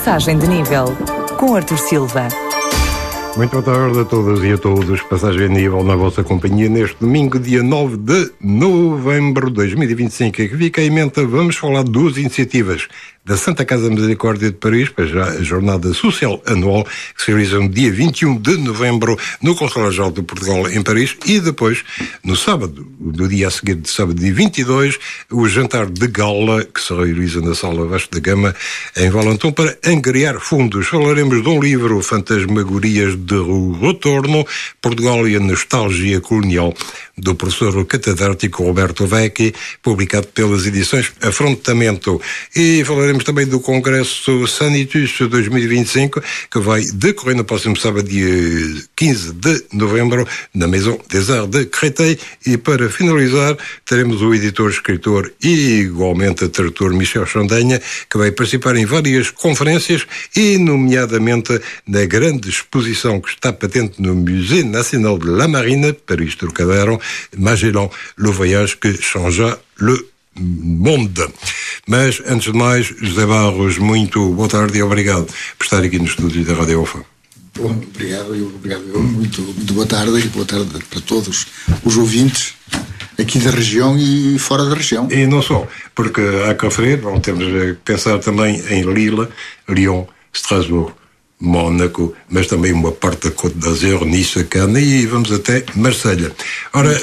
Passagem de Nível, com Artur Silva. Muito boa tarde a todas e a todos. Passagem de nível na vossa companhia neste domingo, dia 9 de novembro de 2025. Que fica em mente, vamos falar de duas iniciativas da Santa Casa Misericórdia de Paris, para já a Jornada Social Anual, que se realiza no dia 21 de novembro no Consulado-Geral de Portugal em Paris, e depois, no sábado, no dia a seguir de sábado, dia 22, o jantar de gala, que se realiza na Sala Vasco da Gama, em Valentão, para angariar fundos. Falaremos de um livro, Fantasmagorias de Retorno, Portugal e a Nostalgia Colonial, do professor catedrático Roberto Vecchi, publicado pelas edições Afrontamento. E falaremos também do Congresso Sanitus 2025, que vai decorrer no próximo sábado, dia 15 de novembro, na Maison des Arts de Créteil. E para finalizar, teremos o editor, escritor e igualmente tradutor Michel Chandanha, que vai participar em várias conferências e, nomeadamente, na grande exposição que está patente no Musée National de la Marine, Paris Trocadero, Magellan, le voyage que changea le monde. Mas, antes de mais, José Barros, muito boa tarde e obrigado por estar aqui no estúdio da Rádio UFA. Bom, obrigado. Muito boa tarde e boa tarde para todos os ouvintes aqui da região e fora da região. E não só, porque há que referir, temos a pensar também em Lille, Lyon, Strasbourg, Mónaco, mas também uma parte da Côte d'Azur, Nice, Cannes e vamos até Marselha. Ora,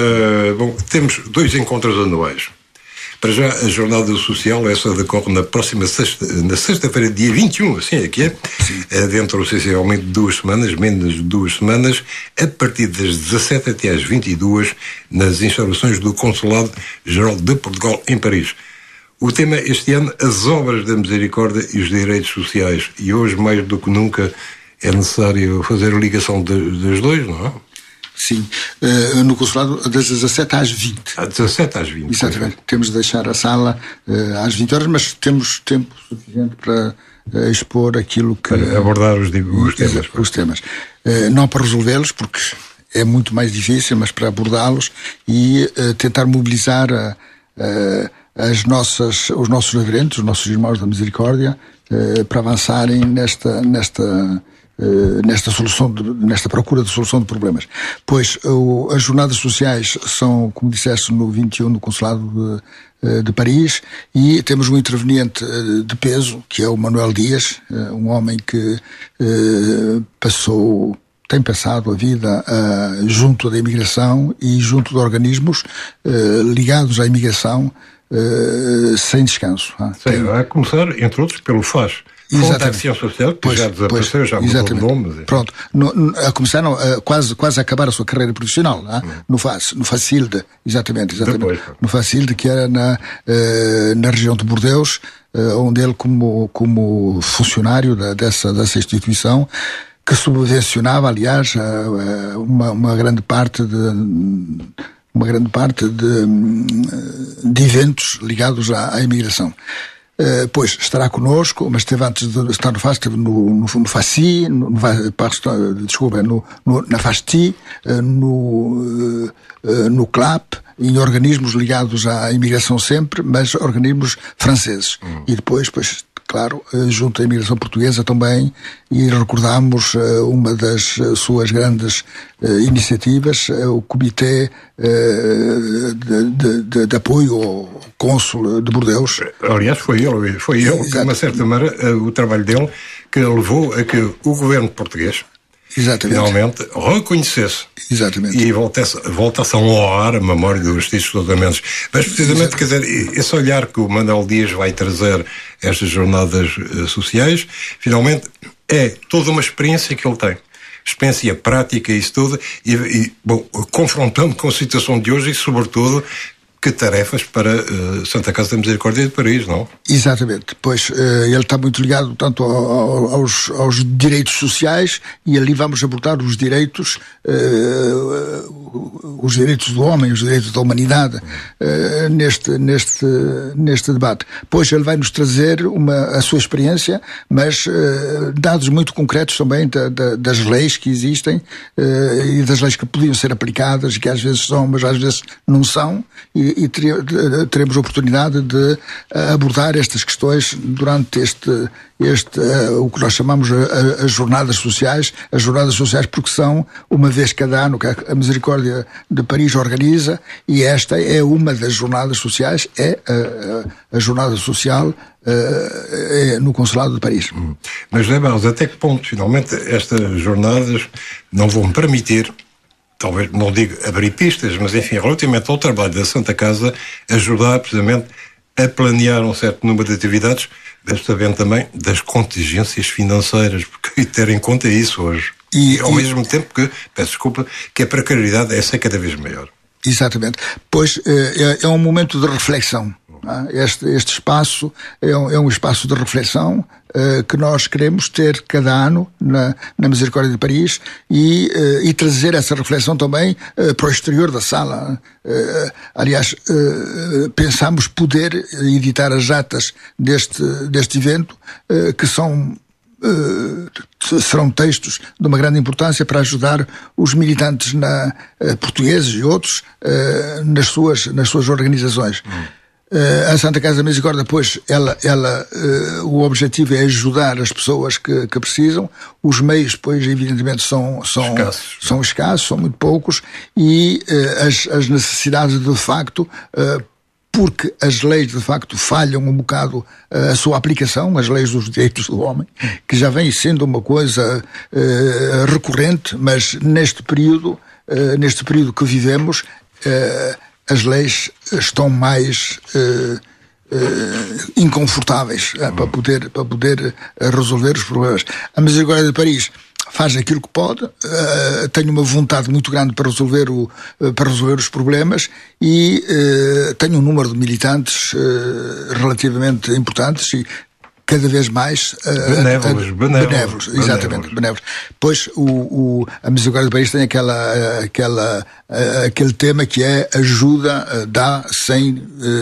temos dois encontros anuais. Para já, a Jornada Social, essa decorre na próxima sexta-feira, dia 21, assim é que é, dentro, essencialmente, de 2 semanas, menos de 2 semanas, a partir das 17 até às 22, nas instalações do Consulado-Geral de Portugal em Paris. O tema este ano, as obras da misericórdia e os direitos sociais. E hoje, mais do que nunca, é necessário fazer a ligação dos dois, não é? Sim. No Consulado, das 17 às 20. Às 17 às 20. Exatamente. Temos de deixar a sala às 20 horas, mas temos tempo suficiente para expor aquilo que... Para abordar os temas. Os temas. Não para resolvê-los, porque é muito mais difícil, mas para abordá-los e tentar mobilizar os nossos aderentes, os nossos irmãos da misericórdia, para avançarem nesta solução, nesta procura de solução de problemas. Pois as jornadas sociais são, como disseste, no 21 no Consulado de Paris, e temos um interveniente de peso, que é o Manuel Dias, um homem que tem passado a vida junto da imigração e junto de organismos ligados à imigração, sem descanso. Sim, a começar, entre outros, pelo FAS. Fundo de Ação Social, que já desapareceu, já mudou de nome. Pronto, a começar, quase a acabar a sua carreira profissional, no Facilde, exatamente. Depois, no Facilde, que era na região de Bordeus, onde ele, como funcionário dessa instituição, que subvencionava, aliás, uma grande parte de eventos ligados à imigração. Pois estará connosco, mas esteve antes de estar no FAS, esteve no FACI, na FASTI, no CLAP, em organismos ligados à imigração sempre, mas organismos franceses. E depois, claro, junto à imigração portuguesa também, e recordamos uma das suas grandes iniciativas, o Comitê de Apoio ao Cônsul de Bordeus. Aliás, foi ele que, de uma certa maneira, o trabalho dele, que levou a que o governo português finalmente reconhecesse. Exatamente. E voltasse a honrar a memória dos títulos tratamentos. Mas, precisamente, quer dizer, esse olhar que o Manuel Dias vai trazer estas jornadas sociais, finalmente, é toda uma experiência que ele tem. Experiência prática e isso tudo, confrontando com a situação de hoje e, sobretudo, que tarefas para Santa Casa da Misericórdia de Paris, não? Exatamente. Pois ele está muito ligado, tanto aos direitos sociais, e ali vamos abordar os direitos do homem, os direitos da humanidade, neste debate. Pois ele vai nos trazer a sua experiência, mas dados muito concretos também das leis que existem e das leis que podiam ser aplicadas, que às vezes são, mas às vezes não são, e e teremos a oportunidade de abordar estas questões durante o que nós chamamos as jornadas sociais, porque são uma vez cada ano que a Misericórdia de Paris organiza, e esta é uma das jornadas sociais, é a jornada social no Consulado de Paris. Mas, José Barros, até que ponto, finalmente, estas jornadas não vão permitir, talvez, não digo abrir pistas, mas, enfim, relativamente ao trabalho da Santa Casa, ajudar, precisamente, a planear um certo número de atividades, sabendo também das contingências financeiras, porque ter em conta isso hoje. E ao mesmo tempo que, peço desculpa, que a precariedade é cada vez maior. Exatamente. Pois é um momento de reflexão. Este espaço é um espaço de reflexão que nós queremos ter cada ano na Misericórdia de Paris e trazer essa reflexão também para o exterior da sala. Aliás, pensamos poder editar as atas deste evento, que serão textos de uma grande importância para ajudar os militantes portugueses e outros nas suas organizações. A Santa Casa da Misericórdia, pois, o objetivo é ajudar as pessoas que precisam. Os meios, pois, evidentemente são escassos, são muito poucos, e as necessidades, de facto, porque as leis, de facto, falham um bocado a sua aplicação, as leis dos direitos do homem, que já vem sendo uma coisa recorrente, mas neste período que vivemos, as leis estão mais inconfortáveis para poder resolver os problemas. A Misericórdia de Paris faz aquilo que pode, tem uma vontade muito grande para resolver os problemas, e tem um número de militantes relativamente importantes e cada vez mais benévolos, exatamente, benévolos. Pois a Misericórdia de Paris tem aquele tema que é ajuda, dá sem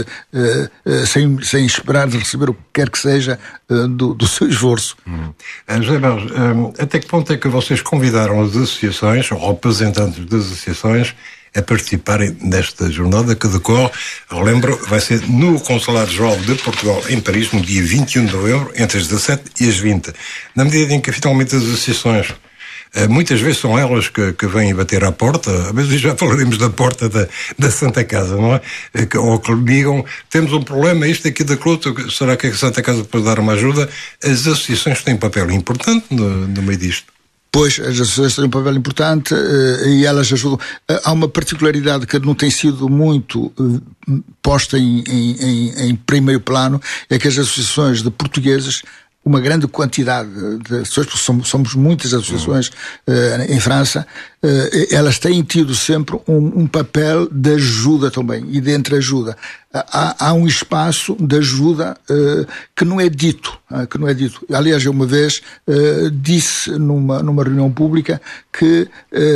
esperar de receber o que quer que seja do seu esforço. José Barros, até que ponto é que vocês convidaram as associações, ou representantes das associações, a participarem nesta jornada que decorre, relembro, vai ser no Consulado-Geral de Portugal em Paris, no dia 21 de novembro, entre as 17 e as 20. Na medida em que, finalmente, as associações, muitas vezes são elas que vêm bater à porta, às vezes já falaremos da porta da Santa Casa, não é? Ou que digam, temos um problema, isto aqui daquilo outro, será que a Santa Casa pode dar uma ajuda? As associações têm um papel importante no meio disto. Pois, as associações têm um papel importante e elas ajudam. Há uma particularidade que não tem sido muito posta em primeiro plano, é que as associações de portugueses, uma grande quantidade de associações, porque somos muitas associações em França, elas têm tido sempre um papel de ajuda também, e de entreajuda. Há um espaço de ajuda que não é dito. Aliás, eu uma vez disse numa reunião pública que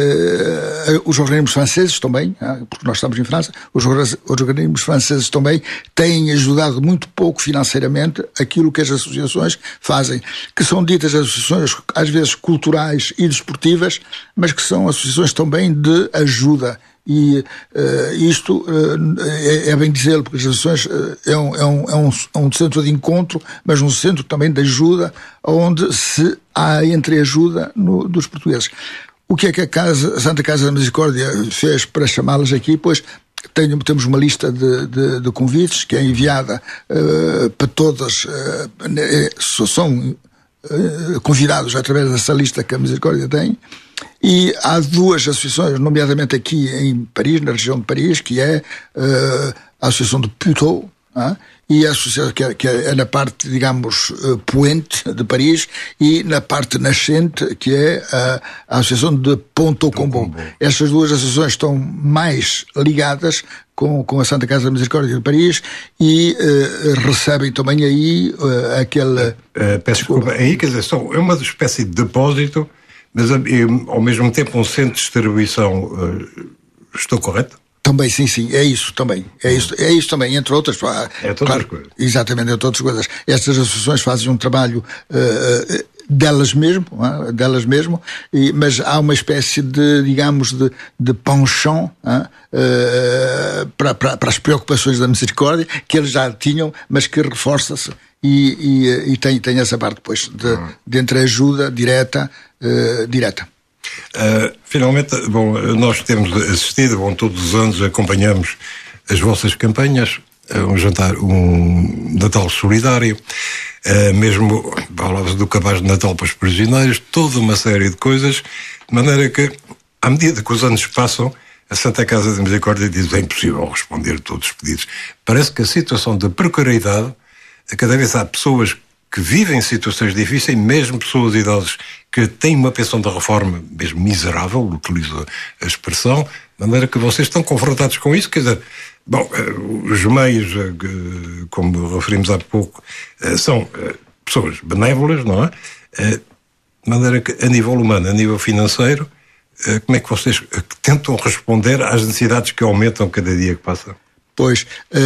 os organismos franceses também, porque nós estamos em França, os organismos franceses também têm ajudado muito pouco financeiramente aquilo que as associações fazem, que são ditas associações às vezes culturais e desportivas, mas que são associações também de ajuda. E isto é bem dizê-lo, porque as associações é um centro de encontro, mas um centro também de ajuda, onde há entreajuda dos portugueses. O que é que a Santa Casa da Misericórdia fez para chamá-las aqui? Pois temos uma lista de convites que é enviada para todas, são convidados através dessa lista que a Misericórdia tem. E há duas associações, nomeadamente aqui em Paris, na região de Paris, que é a Associação de Puteaux, e a associação que é na parte, digamos, poente de Paris, e na parte nascente, que é a Associação de Pont-au-Combo. Estas duas associações estão mais ligadas com a Santa Casa da Misericórdia de Paris e recebem também aí aquele... Peço desculpa, aí, quer dizer, é uma espécie de depósito, mas ao mesmo tempo um centro de distribuição. Estou correto? Também, sim, é isso também. É isso também, entre outras. Entre outras coisas. Exatamente, entre outras coisas. Estas associações fazem um trabalho delas mesmo, mas há uma espécie de, digamos, de penchant para as preocupações da misericórdia que eles já tinham, mas que reforça-se e tem essa parte depois de entreajuda direta. Finalmente, nós temos assistido, todos os anos acompanhamos as vossas campanhas, um Natal solidário, mesmo falava-se do cabaz de Natal para os prisioneiros, toda uma série de coisas, de maneira que, à medida que os anos passam, a Santa Casa da Misericórdia diz: é impossível responder a todos os pedidos. Parece que a situação da precariedade, cada vez há pessoas que vivem situações difíceis, mesmo pessoas idosas que têm uma pensão da reforma mesmo miserável, utilizo a expressão, de maneira que vocês estão confrontados com isso. Quer dizer, os meios, como referimos há pouco, são pessoas benévolas, não é? De maneira que, a nível humano, a nível financeiro, como é que vocês tentam responder às necessidades que aumentam cada dia que passa? Pois,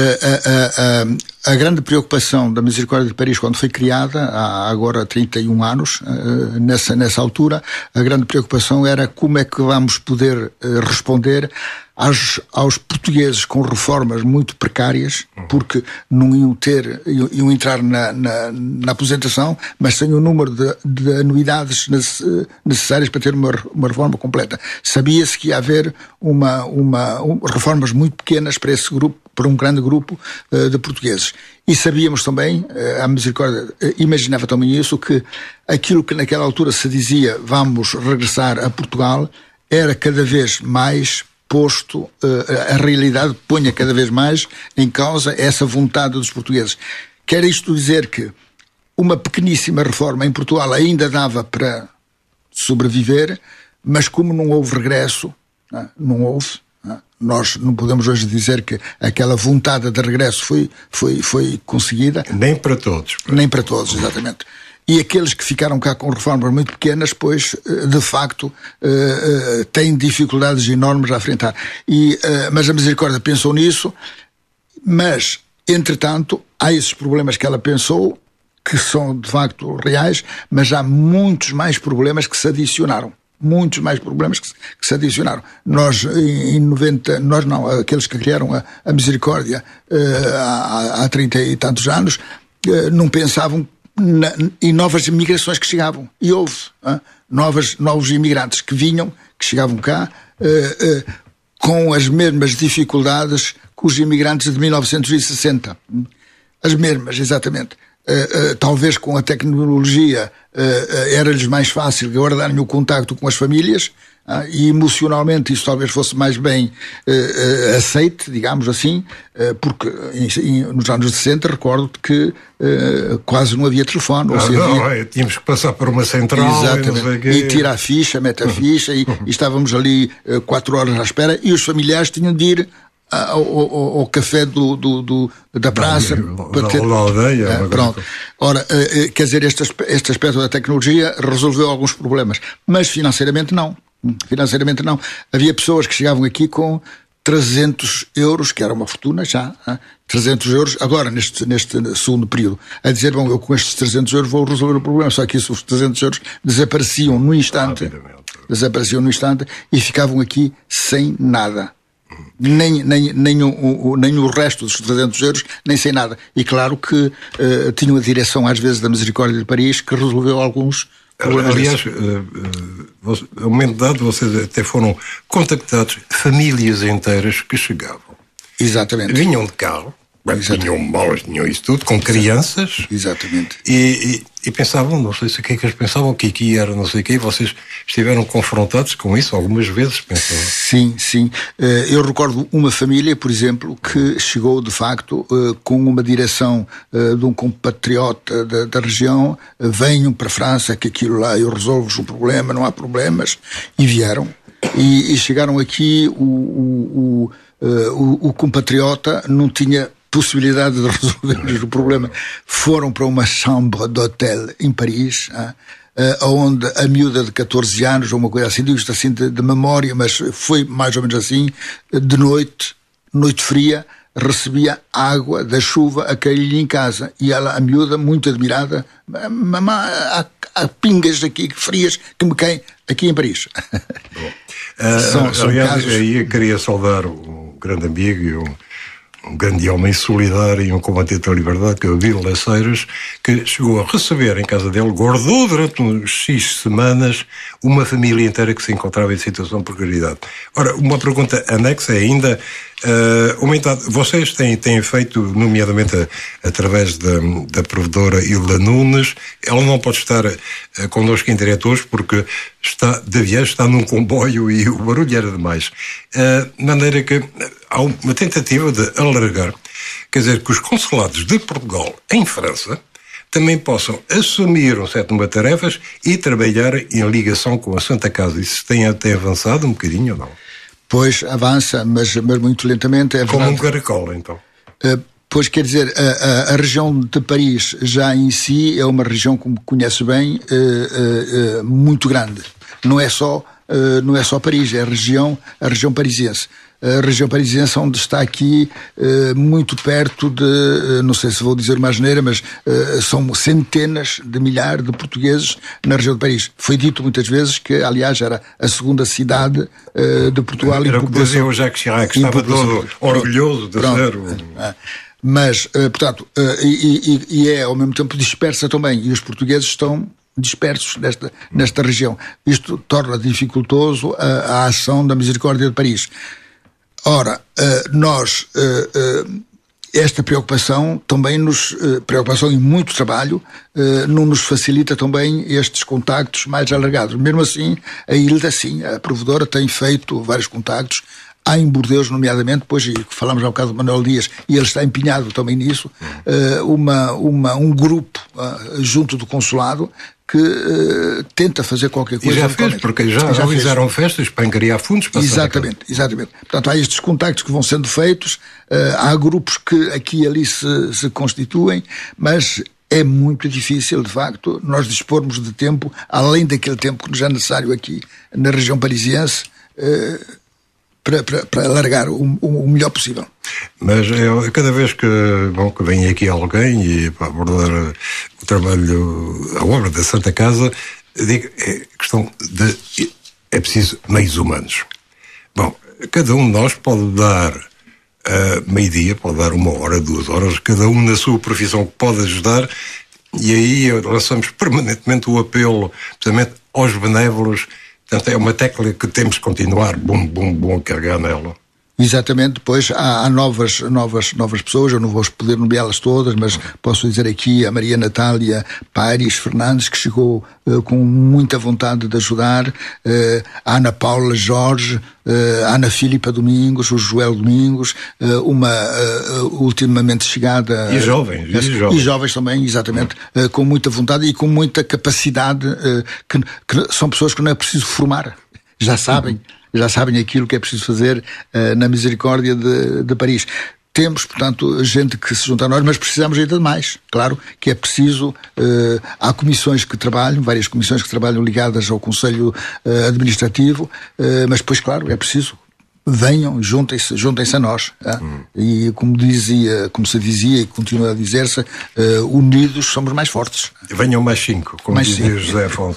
a grande preocupação da Misericórdia de Paris, quando foi criada, há agora 31 anos, nessa altura, a grande preocupação era como é que vamos poder responder aos portugueses com reformas muito precárias, porque não iam entrar na aposentação, mas sem o número de anuidades necessárias para ter uma reforma completa. Sabia-se que ia haver reformas muito pequenas para esse grupo, para um grande grupo de portugueses. E sabíamos também, a Misericórdia imaginava também isso, que aquilo que naquela altura se dizia vamos regressar a Portugal era cada vez mais posto, a realidade ponha cada vez mais em causa essa vontade dos portugueses. Quer isto dizer que uma pequeníssima reforma em Portugal ainda dava para sobreviver, mas como não houve regresso, não houve, nós não podemos hoje dizer que aquela vontade de regresso foi conseguida. Nem para todos. Nem para todos, exatamente. E aqueles que ficaram cá com reformas muito pequenas, pois, de facto, têm dificuldades enormes a enfrentar. Mas a Misericórdia pensou nisso, mas, entretanto, há esses problemas que ela pensou, que são, de facto, reais, mas há muitos mais problemas que se adicionaram. Muitos mais problemas que se adicionaram. Nós, em 90, nós não, aqueles que criaram a Misericórdia há 30 e tantos anos, não pensavam em novas imigrações que chegavam. E houve novos imigrantes que chegavam cá com as mesmas dificuldades que os imigrantes de 1960. As mesmas, exatamente. Talvez com a tecnologia era-lhes mais fácil guardarem o contacto com as famílias, e emocionalmente isso talvez fosse mais bem aceite, digamos assim, porque nos anos 60 recordo que quase não havia telefone. Tínhamos que passar por uma central. Exatamente. E tira a ficha, mete a ficha, e estávamos ali 4 horas à espera, e os familiares tinham de ir ao café da praça. Da aldeia. Pronto. Ora, quer dizer, este aspecto da tecnologia resolveu alguns problemas, mas financeiramente não. Havia pessoas que chegavam aqui com 300 euros, que era uma fortuna já, 300 euros, agora neste segundo período, a dizer, eu com estes 300 euros vou resolver o problema, só que os 300 euros desapareciam no instante, e ficavam aqui sem nada. Nem o resto dos 300 euros, nem sem nada. E claro que tinham a direção às vezes da Misericórdia de Paris, que resolveu alguns problemas. Aliás, a um momento dado vocês até foram contactados, famílias inteiras que chegavam. Exatamente. Vinham de carro, tinham malas, tinham isso tudo, com crianças. Exatamente. E pensavam, não sei se o que é que eles pensavam, o que aqui era, não sei o quê, e vocês estiveram confrontados com isso algumas vezes, pensavam? Sim. Eu recordo uma família, por exemplo, que chegou de facto com uma direção de um compatriota da região: venham para a França, que aquilo lá eu resolvo o problema, não há problemas, e vieram. E chegaram aqui, o compatriota não tinha possibilidade de resolver o problema. Foram para uma chambre d'hôtel em Paris, onde a miúda de 14 anos, ou uma coisa assim, digo isto assim de memória, mas foi mais ou menos assim, de noite fria, recebia água da chuva a cair-lhe em casa. E ela, a miúda, muito admirada: mamãe, há pingas aqui frias que me caem aqui em Paris. São casos... Aí queria saudar um grande amigo e um grande homem solidário e um combatente da liberdade, que é o Vila Laceiras, que chegou a receber em casa dele, guardou durante uns 6 semanas uma família inteira que se encontrava em situação de precariedade. Ora, uma pergunta anexa é ainda, vocês têm feito, nomeadamente através da provedora Hilda Nunes. Ela não pode estar connosco em direto hoje porque está de viagem, está num comboio e o barulho era demais. De maneira que há uma tentativa de alargar, quer dizer, que os consulados de Portugal em França também possam assumir um certo número de tarefas e trabalhar em ligação com a Santa Casa. Isso tem até avançado um bocadinho ou não? Pois avança, mas muito lentamente. É como um caracol, então. Pois, quer dizer, a região de Paris já em si é uma região, como conhece bem, muito grande. Não é só Paris, é a região parisiense. A região parisiense, onde está aqui muito perto de, não sei se vou dizer uma asneira, mas são centenas de milhares de portugueses na região de Paris. Foi dito muitas vezes que, aliás, era a segunda cidade de Portugal. Era o que dizia o Jacques Chirac, que estava todo orgulhoso de ser. Mas, portanto, e é ao mesmo tempo dispersa também, e os portugueses estão dispersos nesta região. Isto torna dificultoso a ação da Misericórdia de Paris. Ora, nós, esta preocupação também preocupação e muito trabalho, não nos facilita também estes contactos mais alargados. Mesmo assim, a Hilda, sim, a provedora, tem feito vários contactos. Há em Bordeus, nomeadamente, depois falamos há um bocado do Manuel Dias, e ele está empenhado também nisso, um grupo junto do consulado que tenta fazer qualquer coisa. E já fez, porque já realizaram festas para angariar fundos para exatamente. Portanto, há estes contactos que vão sendo feitos, há grupos que aqui e ali se constituem, mas é muito difícil, de facto, nós dispormos de tempo, além daquele tempo que nos é necessário aqui na região parisiense, para alargar o melhor possível. Mas cada vez que vem aqui alguém e para abordar o trabalho, a obra da Santa Casa, digo, é questão de... é preciso meios humanos. Bom, cada um de nós pode dar meio-dia, pode dar 1 hora, 2 horas, cada um na sua profissão pode ajudar, e aí lançamos permanentemente o apelo, precisamente aos benévolos. Portanto, é uma tecla que temos que continuar a carregar nela. Exatamente, depois há novas pessoas, eu não vou poder nomeá-las todas, mas posso dizer aqui a Maria Natália Paires Fernandes, que chegou com muita vontade de ajudar, a Ana Paula Jorge, a Ana Filipa Domingos, o Joel Domingos, uma ultimamente chegada... E jovens também, exatamente, com muita vontade e com muita capacidade, que são pessoas que não é preciso formar, já sabem aquilo que é preciso fazer na Misericórdia de Paris. Temos, portanto, gente que se junta a nós, mas precisamos ainda de mais. Claro que é preciso... há comissões que trabalham, várias comissões que trabalham ligadas ao Conselho Administrativo, mas depois, claro, é preciso... venham, juntem-se a nós. E como se dizia e continua a dizer-se, unidos somos mais fortes. Venham mais 5, como dizia José Afonso.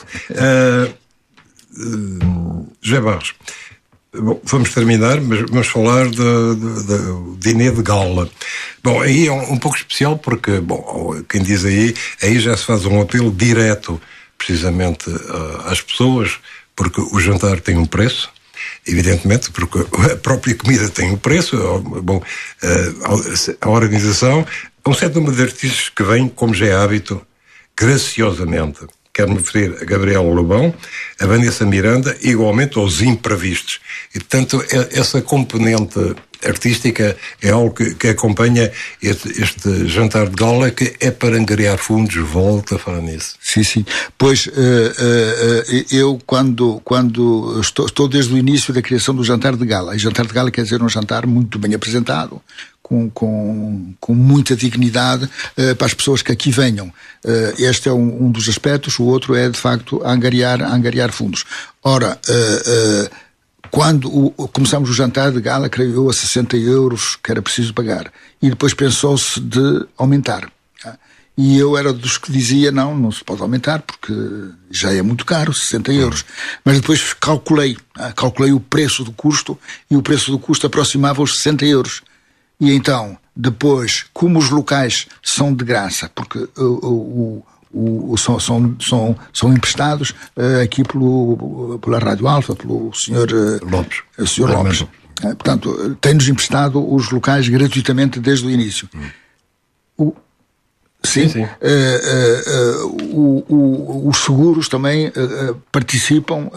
José Barros, bom, vamos terminar, mas vamos falar do diner de gala. Bom, aí é um pouco especial porque, bom, quem diz aí já se faz um apelo direto, precisamente, às pessoas, porque o jantar tem um preço, evidentemente, porque a própria comida tem um preço, bom, a organização, um certo número de artistas que vêm, como já é hábito, graciosamente. Quero-me referir a Gabriel Lobão, a Vanessa Miranda, igualmente aos imprevistos. E, portanto, essa componente artística é algo que acompanha este jantar de gala, que é para angariar fundos. Volto a falar nisso. Sim. Pois, eu quando estou desde o início da criação do jantar de gala. E jantar de gala quer dizer um jantar muito bem apresentado, com muita dignidade para as pessoas que aqui venham. Este é um dos aspectos. O outro é, de facto, angariar fundos. Ora, quando começámos o jantar de gala, creio eu, a 60 euros que era preciso pagar. E depois pensou-se de aumentar. E eu era dos que dizia, não se pode aumentar, porque já é muito caro, 60 euros. Mas depois calculei o preço do custo, e o preço do custo aproximava os 60 euros. E então, depois, como os locais são de graça, porque são emprestados aqui pela Rádio Alfa, pelo Sr. Lopes. Portanto, tem-nos emprestado os locais gratuitamente desde o início. Sim. Os seguros também participam,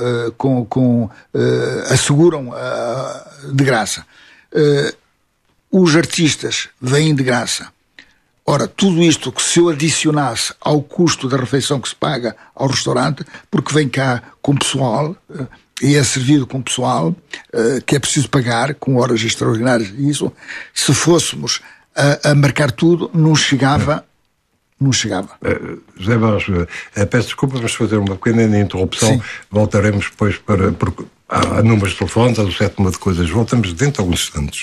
asseguram de graça. Os artistas vêm de graça. Ora, tudo isto que se eu adicionasse ao custo da refeição que se paga ao restaurante, porque vem cá com pessoal e é servido com pessoal que é preciso pagar com horas extraordinárias, isso, se fôssemos a marcar tudo, não chegava. José Barros, peço desculpa, vamos fazer uma pequena interrupção. Sim. Voltaremos depois porque há números de telefones, há o sétimo de coisas. Voltamos dentro de alguns instantes.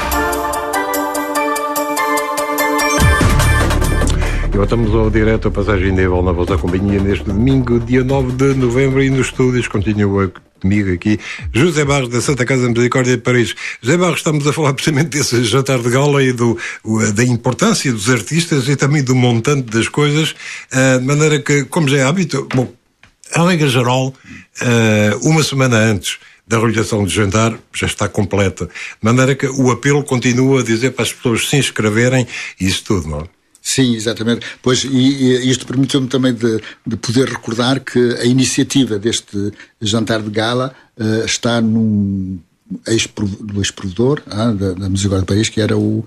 E voltamos ao direto a Passagem Nível na vossa companhia neste domingo, dia 9 de novembro, e nos estúdios continua comigo aqui José Barros, da Santa Casa de Misericórdia de Paris. José Barros, estamos a falar precisamente desse jantar de gala e da importância dos artistas e também do montante das coisas, de maneira que, como já é hábito, a regra geral, uma semana antes da realização do jantar já está completa, de maneira que o apelo continua a dizer para as pessoas se inscreverem e isso tudo, não é? Sim, exatamente. Pois, e isto permitiu-me também de poder recordar que a iniciativa deste jantar de gala está do ex-provedor da Misericórdia de Paris, que era o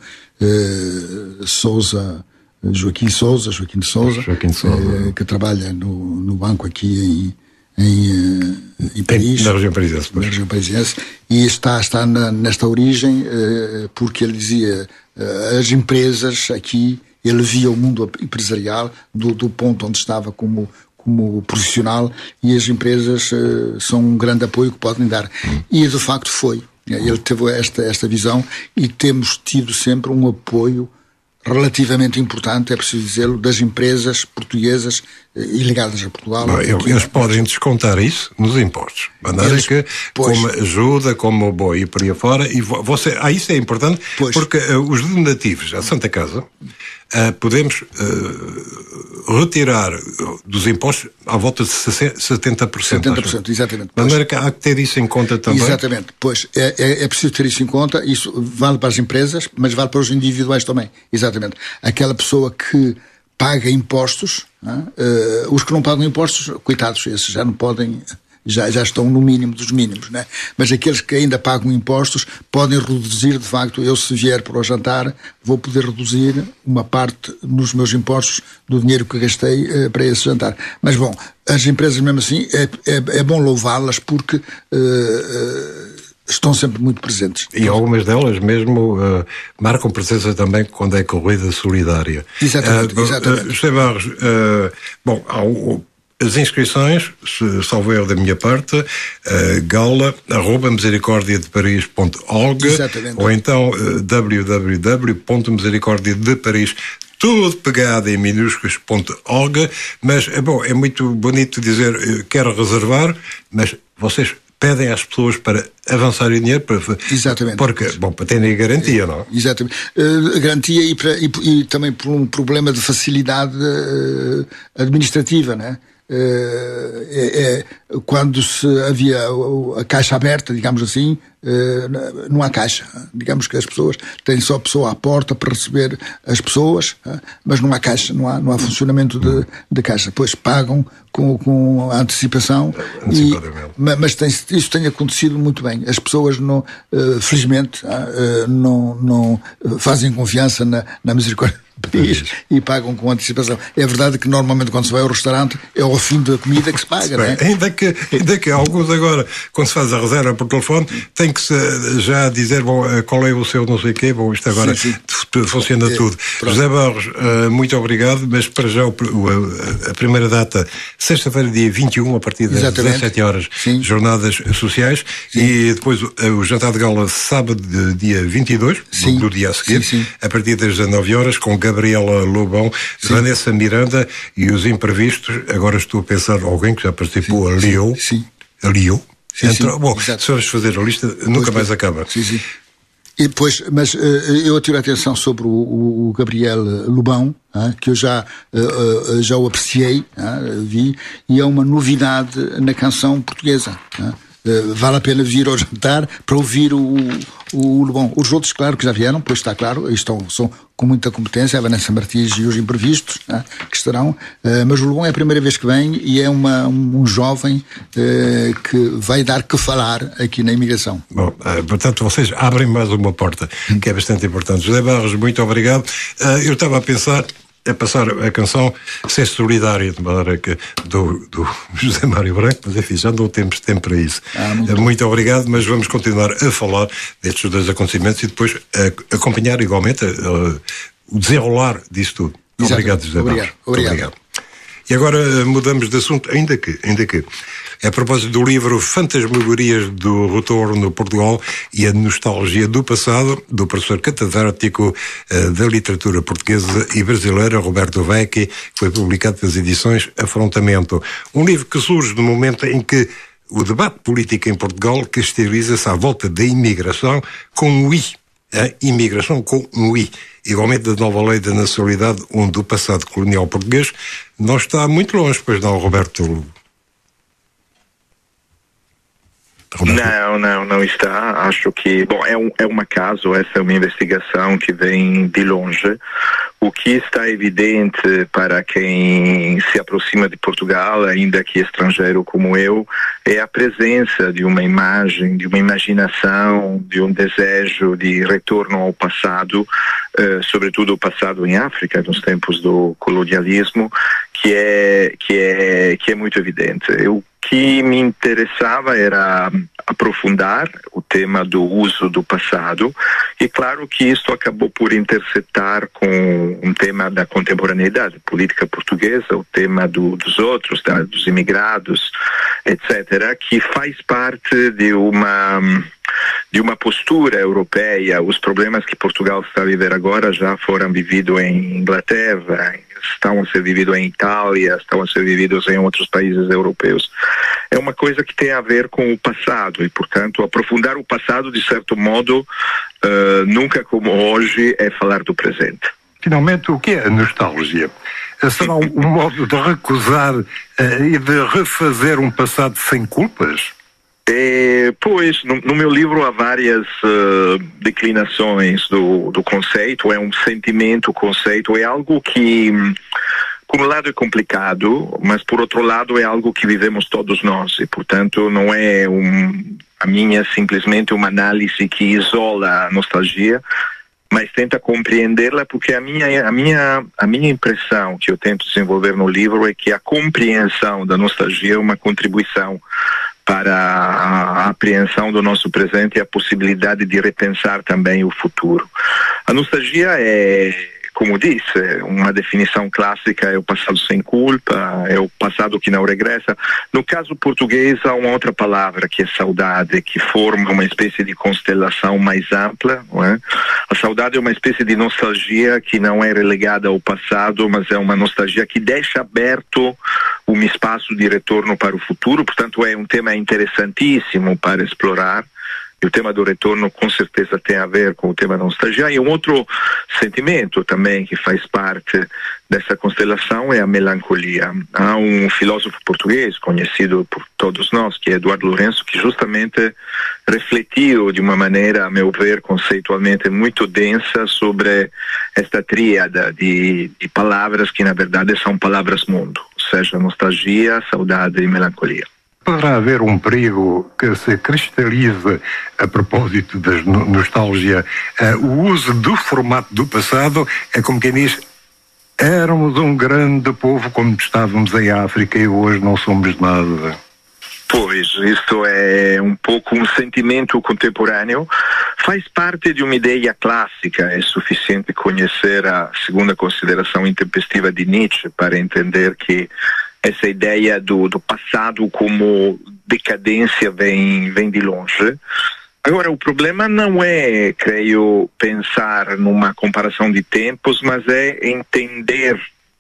Joaquim de Sousa, que trabalha no banco aqui em Paris, na região parisiense. E está nesta origem porque ele dizia as empresas aqui. Ele via o mundo empresarial do ponto onde estava como profissional, e as empresas são um grande apoio que podem dar. E de facto foi. Ele teve esta visão, e temos tido sempre um apoio relativamente importante, é preciso dizê-lo, das empresas portuguesas e ligadas a Portugal. Eles podem descontar isso nos impostos. De maneira que, como ajuda, como bom, e por aí fora, e isso é importante, porque os donativos à Santa Casa podemos retirar dos impostos à volta de 70%. 70%, exatamente. De maneira que há que ter isso em conta também. Exatamente, pois é preciso ter isso em conta. Isso vale para as empresas, mas vale para os individuais também. Exatamente. Aquela pessoa que paga impostos, os que não pagam impostos, coitados, esses já não podem. Já estão no mínimo dos mínimos, né? Mas aqueles que ainda pagam impostos podem reduzir, de facto. Eu, se vier para o jantar, vou poder reduzir uma parte nos meus impostos do dinheiro que gastei para esse jantar. Mas, bom, as empresas mesmo assim, é bom louvá-las porque estão sempre muito presentes. E algumas delas mesmo marcam presença também quando é corrida solidária. Exatamente. José Barros, as inscrições, salvo erro da minha parte, gala@misericordiadeparis.org, ou então www.misericordiadeparis, tudo pegado em minúsculos.org. Mas é muito bonito dizer quero reservar, mas vocês pedem às pessoas para avançarem dinheiro. Exatamente. Porque, para terem a garantia, não é? Exatamente. A garantia e também por um problema de facilidade administrativa, não é? Quando se havia a caixa aberta, digamos assim, não há caixa. Digamos que as pessoas têm só a pessoa à porta para receber as pessoas, mas não há caixa, não há funcionamento de caixa. Depois pagam com a antecipação. Mas isso tem acontecido muito bem. As pessoas, felizmente, não fazem confiança na Misericórdia e pagam com antecipação. É verdade que normalmente quando se vai ao restaurante é ao fim da comida que se paga, não é? Ainda que alguns agora, quando se faz a reserva por telefone, têm que já dizer, bom, qual é o seu não sei o quê, bom, isto agora funciona tudo. José Barros, muito obrigado, mas para já a primeira data, sexta-feira, dia 21, a partir das 17 horas, jornadas sociais, e depois o jantar de gala sábado, dia 22, do dia a seguir, a partir das 19 horas, com Gabriela Lobão, Vanessa Miranda e os imprevistos. Agora estou a pensar alguém que já participou, a Leo. A Leo. Bom, se vamos fazer a lista, nunca mais acaba. E depois, mas eu atiro a atenção sobre o Gabriel Lobão, que eu já o apreciei, vi, e é uma novidade na canção portuguesa. Vale a pena vir ao jantar para ouvir o Lobão. Os outros, claro, que já vieram, pois está claro, são com muita competência, a Vanessa Martins e os imprevistos, que estarão, mas o Lobão é a primeira vez que vem e é um jovem que vai dar que falar aqui na imigração. Bom, portanto, vocês abrem mais uma porta, que é bastante importante. José Barros, muito obrigado. Eu estava a pensar passar a canção Ser Solidária, de maneira que do José Mário Branco, mas enfim, já não temos tempo para isso. Muito obrigado, mas vamos continuar a falar destes dois acontecimentos e depois acompanhar igualmente o desenrolar disso tudo. Obrigado, José Barros. Obrigado. E agora mudamos de assunto, ainda que a propósito do livro Fantasmagorias do Retorno a Portugal e a Nostalgia do Passado, do professor catedrático da literatura portuguesa e brasileira, Roberto Vecchi, que foi publicado pelas edições Afrontamento. Um livro que surge no momento em que o debate político em Portugal cristaliza-se à volta da imigração com um I. A imigração com um I. Igualmente da nova lei da nacionalidade, onde o passado colonial português não está muito longe, pois não, Roberto? Não está. Acho que, bom, é um caso, essa é uma investigação que vem de longe. O que está evidente para quem se aproxima de Portugal, ainda que estrangeiro como eu, é a presença de uma imagem, de uma imaginação, de um desejo de retorno ao passado, sobretudo o passado em África, nos tempos do colonialismo, que é muito evidente. O que me interessava era aprofundar o tema do uso do passado, e claro que isto acabou por interceptar com um tema da contemporaneidade, política portuguesa, o tema dos outros, dos imigrados, etc., que faz parte de uma postura europeia. Os problemas que Portugal está a viver agora já foram vividos em Inglaterra, estão a ser vividos em Itália, estão a ser vividos em outros países europeus. É uma coisa que tem a ver com o passado e, portanto, aprofundar o passado, de certo modo, nunca como hoje, é falar do presente. Finalmente, o que é a nostalgia? Será um modo de recusar e de refazer um passado sem culpas? Pois, no meu livro há várias declinações do conceito. É um sentimento, o conceito é algo que, por um lado, é complicado, mas por outro lado é algo que vivemos todos nós e, portanto, não é a minha simplesmente uma análise que isola a nostalgia, mas tenta compreendê-la, porque a minha impressão que eu tento desenvolver no livro é que a compreensão da nostalgia é uma contribuição para a apreensão do nosso presente e a possibilidade de repensar também o futuro. A nostalgia é, como disse, uma definição clássica, é o passado sem culpa, é o passado que não regressa. No caso português, há uma outra palavra, que é saudade, que forma uma espécie de constelação mais ampla, não é? A saudade é uma espécie de nostalgia que não é relegada ao passado, mas é uma nostalgia que deixa aberto um espaço de retorno para o futuro. Portanto, é um tema interessantíssimo para explorar. E o tema do retorno com certeza tem a ver com o tema da nostalgia. E um outro sentimento também que faz parte dessa constelação é a melancolia. Há um filósofo português conhecido por todos nós, que é Eduardo Lourenço, que justamente refletiu de uma maneira, a meu ver, conceitualmente muito densa sobre esta tríada de palavras que na verdade são palavras-mundo, ou seja, nostalgia, saudade e melancolia. Poderá haver um perigo que se cristalize a propósito da nostalgia. O uso do formato do passado é como quem diz: éramos um grande povo quando estávamos em África e hoje não somos nada. Pois, isto é um pouco um sentimento contemporâneo, faz parte de uma ideia clássica. É suficiente conhecer a segunda consideração intempestiva de Nietzsche para entender que essa ideia do passado como decadência vem de longe. Agora, o problema não é, creio, pensar numa comparação de tempos, mas é entender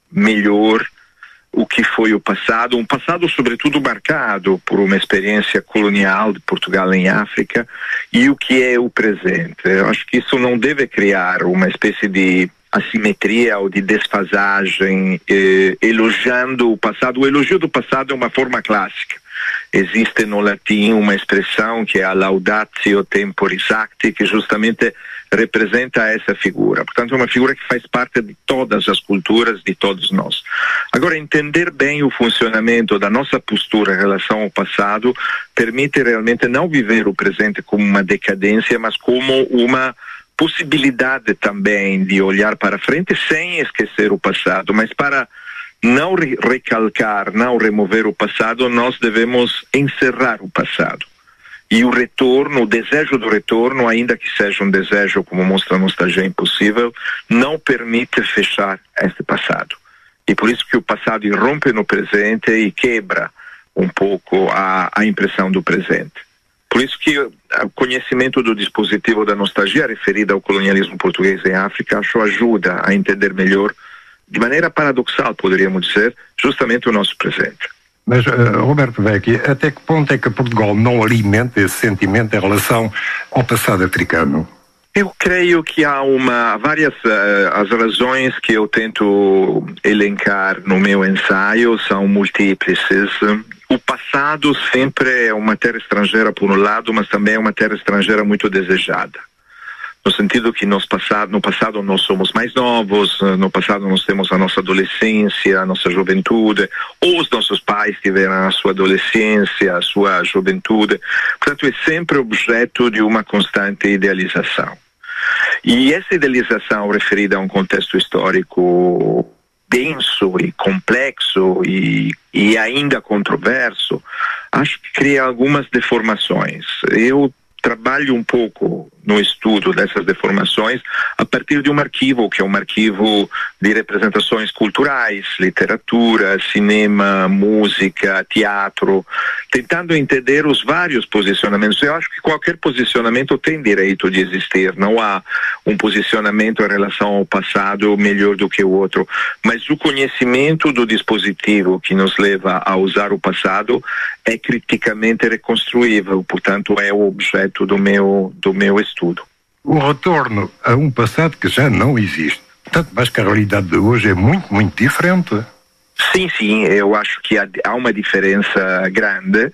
melhor o que foi o passado, um passado sobretudo marcado por uma experiência colonial de Portugal em África, e o que é o presente. Eu acho que isso não deve criar uma espécie de assimetria ou de desfasagem, elogiando o passado. O elogio do passado é uma forma clássica. Existe no latim uma expressão que é a laudatio temporis acti, que justamente representa essa figura. Portanto, é uma figura que faz parte de todas as culturas, de todos nós. Agora, entender bem o funcionamento da nossa postura em relação ao passado permite realmente não viver o presente como uma decadência, mas como uma possibilidade também de olhar para frente sem esquecer o passado, mas para não recalcar, não remover o passado, nós devemos encerrar o passado. E o retorno, o desejo do retorno, ainda que seja um desejo, como mostra a Nostalgia Impossível, não permite fechar este passado. E por isso que o passado irrompe no presente e quebra um pouco a impressão do presente. Por isso que o conhecimento do dispositivo da nostalgia referida ao colonialismo português em África, acho ajuda a entender melhor, de maneira paradoxal, poderíamos dizer, justamente o nosso presente. Mas, Roberto Vecchi, até que ponto é que Portugal não alimenta esse sentimento em relação ao passado africano? Eu creio que há várias as razões que eu tento elencar no meu ensaio são múltiplas. O passado sempre é uma terra estrangeira por um lado, mas também é uma terra estrangeira muito desejada. No sentido que no passado nós somos mais novos, no passado nós temos a nossa adolescência, a nossa juventude, ou os nossos pais tiveram a sua adolescência, a sua juventude. Portanto, é sempre objeto de uma constante idealização. E essa idealização referida a um contexto histórico denso e complexo e ainda controverso, acho que cria algumas deformações. Eu trabalho um pouco no estudo dessas deformações a partir de um arquivo, que é um arquivo de representações culturais, literatura, cinema, música, teatro, tentando entender os vários posicionamentos. Eu acho que qualquer posicionamento tem direito de existir, não há um posicionamento em relação ao passado melhor do que o outro, mas o conhecimento do dispositivo que nos leva a usar o passado é criticamente reconstruível, portanto é o objeto do meu estudo. O retorno a um passado que já não existe. Tanto mais que a realidade de hoje é muito, muito diferente. Sim, eu acho que há uma diferença grande.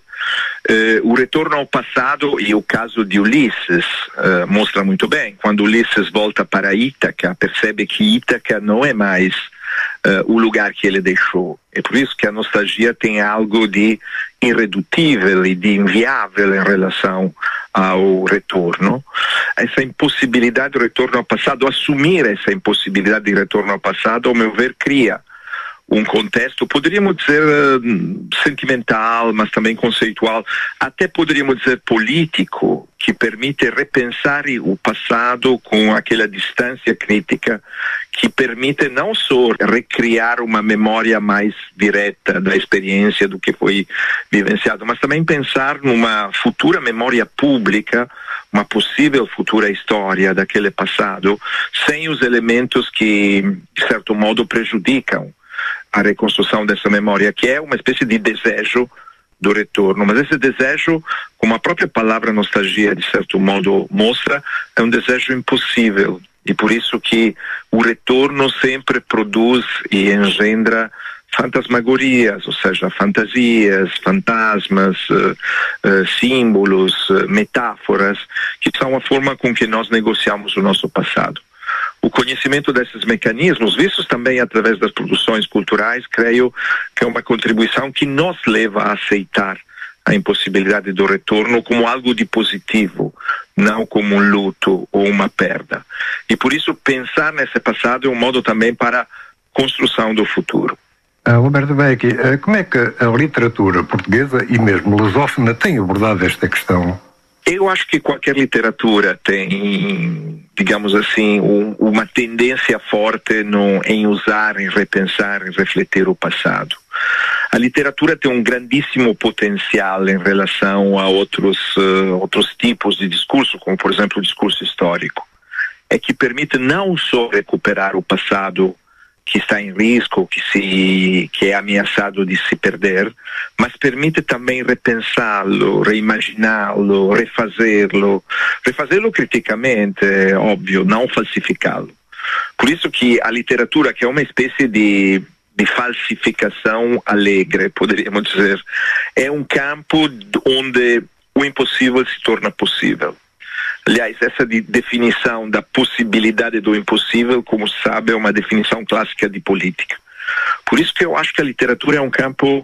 O retorno ao passado e o caso de Ulisses mostra muito bem. Quando Ulisses volta para Ítaca, percebe que Ítaca não é mais o lugar que ele deixou. É por isso que a nostalgia tem algo de irredutível e de inviável em relação ao retorno. Essa impossibilidade de retorno ao passado, assumir essa impossibilidade de retorno ao passado, ao meu ver, cria um contexto, poderíamos dizer sentimental, mas também conceitual, até poderíamos dizer político, que permite repensar o passado com aquela distância crítica, que permite não só recriar uma memória mais direta da experiência do que foi vivenciado, mas também pensar numa futura memória pública, uma possível futura história daquele passado, sem os elementos que, de certo modo, prejudicam a reconstrução dessa memória, que é uma espécie de desejo do retorno. Mas esse desejo, como a própria palavra nostalgia, de certo modo, mostra, é um desejo impossível. E por isso que o retorno sempre produz e engendra fantasmagorias, ou seja, fantasias, fantasmas, símbolos, metáforas, que são a forma com que nós negociamos o nosso passado. O conhecimento desses mecanismos, vistos também através das produções culturais, creio que é uma contribuição que nos leva a aceitar a impossibilidade do retorno como algo de positivo, não como um luto ou uma perda. E por isso pensar nesse passado é um modo também para a construção do futuro. Roberto Vecchi, como é que a literatura portuguesa e mesmo lusófona tem abordado esta questão? Eu acho que qualquer literatura tem, digamos assim, uma tendência forte em usar, em repensar, em refletir o passado. A literatura tem um grandíssimo potencial em relação a outros tipos de discurso, como por exemplo o discurso histórico. É que permite não só recuperar o passado que está em risco, que é ameaçado de se perder, mas permite também repensá-lo, reimaginá-lo, refazê-lo criticamente, é óbvio, não falsificá-lo. Por isso que a literatura, que é uma espécie de falsificação alegre, poderíamos dizer, é um campo onde o impossível se torna possível. Aliás, essa definição da possibilidade do impossível, como se sabe, é uma definição clássica de política. Por isso que eu acho que a literatura é um campo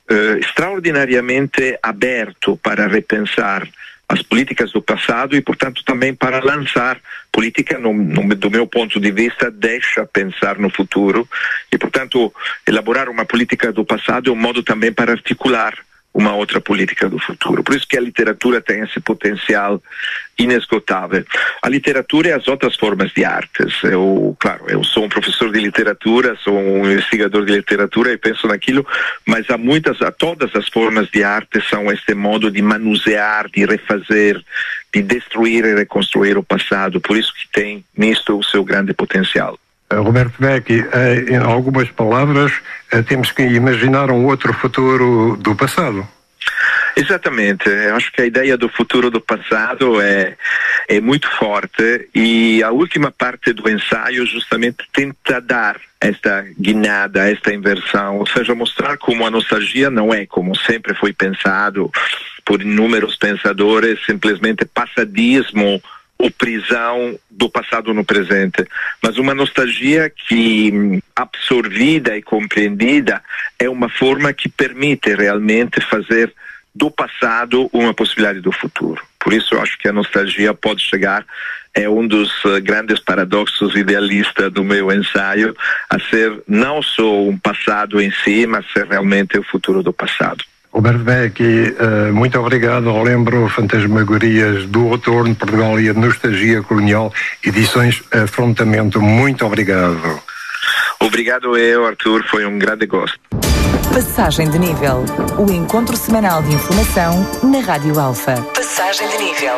extraordinariamente aberto para repensar as políticas do passado e, portanto, também para lançar política, do meu ponto de vista, deixa pensar no futuro e, portanto, elaborar uma política do passado é um modo também para articular uma outra política do futuro. Por isso que a literatura tem esse potencial inesgotável. A literatura e as outras formas de artes. Eu sou um professor de literatura, sou um investigador de literatura e penso naquilo, mas todas as formas de arte são este modo de manusear, de refazer, de destruir e reconstruir o passado. Por isso que tem nisto o seu grande potencial. Roberto Vecchi, em algumas palavras, temos que imaginar um outro futuro do passado. Exatamente, eu acho que a ideia do futuro do passado é muito forte e a última parte do ensaio justamente tenta dar esta guinada, esta inversão, ou seja, mostrar como a nostalgia não é, como sempre foi pensado por inúmeros pensadores, simplesmente passadismo ou prisão do passado no presente, mas uma nostalgia que, absorvida e compreendida, é uma forma que permite realmente fazer do passado uma possibilidade do futuro. Por isso eu acho que a nostalgia pode chegar, é um dos grandes paradoxos idealistas do meu ensaio, a ser não só um passado em si, mas ser realmente o futuro do passado. Roberto Vecchi, muito obrigado. Eu lembro Fantasmagorias do Retorno, Portugal e a Nostalgia Colonial, edições Afrontamento. Muito obrigado. Obrigado eu, Arthur, foi um grande gosto. Passagem de nível, o encontro semanal de informação na Rádio Alfa. Passagem de nível.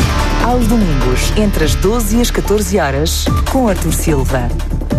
Aos domingos, entre as 12 e as 14 horas, com Arthur Silva.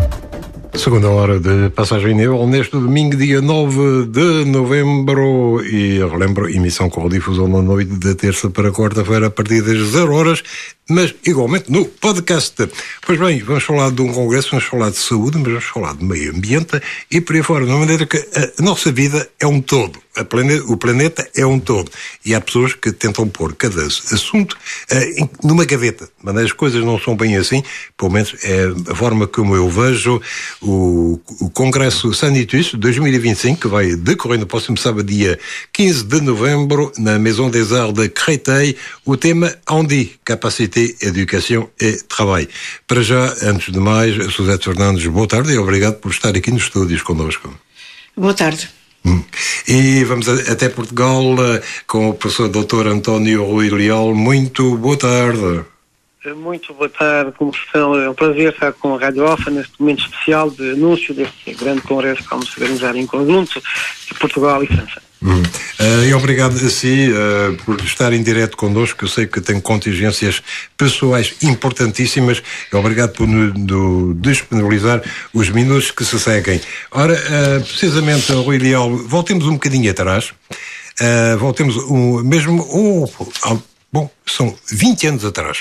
Segunda hora de Passagem de Nível, neste domingo, dia 9 de novembro, e eu relembro, emissão com difusão na noite de terça para quarta-feira a partir das 0 horas, mas igualmente no podcast. Pois bem, vamos falar de um congresso, vamos falar de saúde, mas vamos falar de meio ambiente e por aí fora, de uma maneira que a nossa vida é um todo. O planeta é um todo. E há pessoas que tentam pôr cada assunto numa gaveta. Mas as coisas não são bem assim, pelo menos é a forma como eu vejo o Congresso Sanitus 2025, que vai decorrer no próximo sábado, dia 15 de novembro, na Maison des Arts de Créteil, o tema Andi, Capacité, Educação e Trabalho. Para já, antes de mais, Suzete Fernandes, boa tarde e obrigado por estar aqui nos estúdios connosco. Boa tarde. E vamos até Portugal com o professor Dr. António Rui Leal. Muito boa tarde. Muito boa tarde, como estão? É um prazer estar com a Rádio Alfa neste momento especial de anúncio deste grande congresso que vamos organizar em conjunto de Portugal e França. E obrigado a si por estar em direto connosco. Eu sei que tem contingências pessoais importantíssimas. Obrigado por disponibilizar os minutos que se seguem. Ora, precisamente, Rui Leal, voltemos um bocadinho atrás. São 20 anos atrás.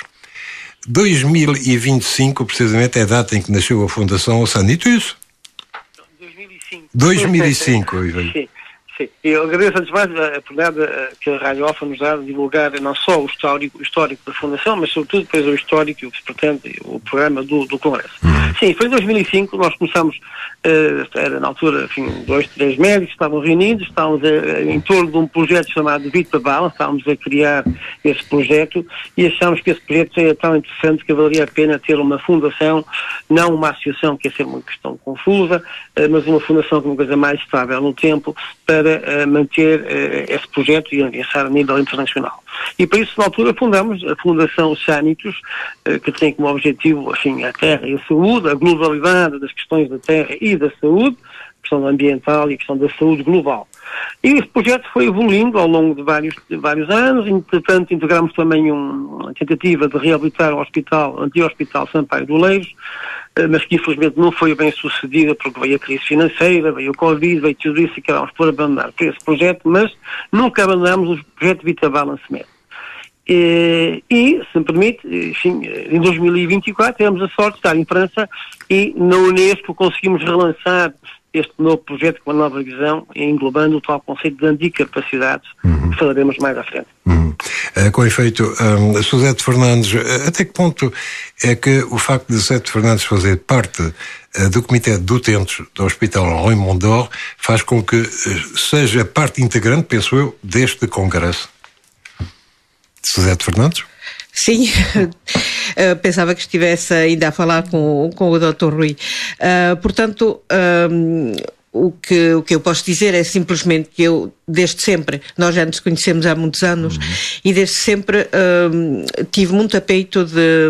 2025, precisamente, é a data em que nasceu a Fundação Sanitus. 2005. 2005. Sim, eu agradeço antes de mais a oportunidade que a Rádio Alfa nos dá de divulgar não só o histórico da Fundação, mas sobretudo depois o histórico e o que se pretende, o programa do Congresso. Sim, foi em 2005, nós começámos, era na altura, enfim, 2, 3 médicos estavam reunidos, estávamos em torno de um projeto chamado Vita Balance, estávamos a criar esse projeto e achámos que esse projeto era tão interessante que valeria a pena ter uma fundação, não uma associação, que ia ser uma questão confusa, mas uma fundação com uma coisa mais estável no tempo, para manter esse projeto e avançar a nível internacional. E para isso, na altura, fundamos a Fundação Sanitus, que tem como objetivo, assim, a terra e a saúde, a globalidade das questões da terra e da saúde, a questão ambiental e a questão da saúde global. E esse projeto foi evoluindo ao longo de vários anos. Entretanto, integramos também uma tentativa de reabilitar o antigo Hospital Sampaio do Oleiros, mas que infelizmente não foi bem sucedida porque veio a crise financeira, veio o Covid, veio tudo isso e acabámos por abandonar esse projeto, mas nunca abandonámos o projeto Vita Balance Med. E, se me permite, enfim, em 2024 tivemos a sorte de estar em França e na Unesco conseguimos relançar este novo projeto com uma nova visão, englobando o tal conceito de anticapacidades, que falaremos mais à frente. Com efeito, Suzete Fernandes, até que ponto é que o facto de Suzete Fernandes fazer parte do Comitê de Utentes do Hospital Henri Mondor faz com que seja parte integrante, penso eu, deste Congresso? Suzete Fernandes? Sim, pensava que estivesse ainda a falar com o Dr. Rui. Portanto, o que eu posso dizer é simplesmente que eu, desde sempre, nós já nos conhecemos há muitos anos, e desde sempre tive muito apeito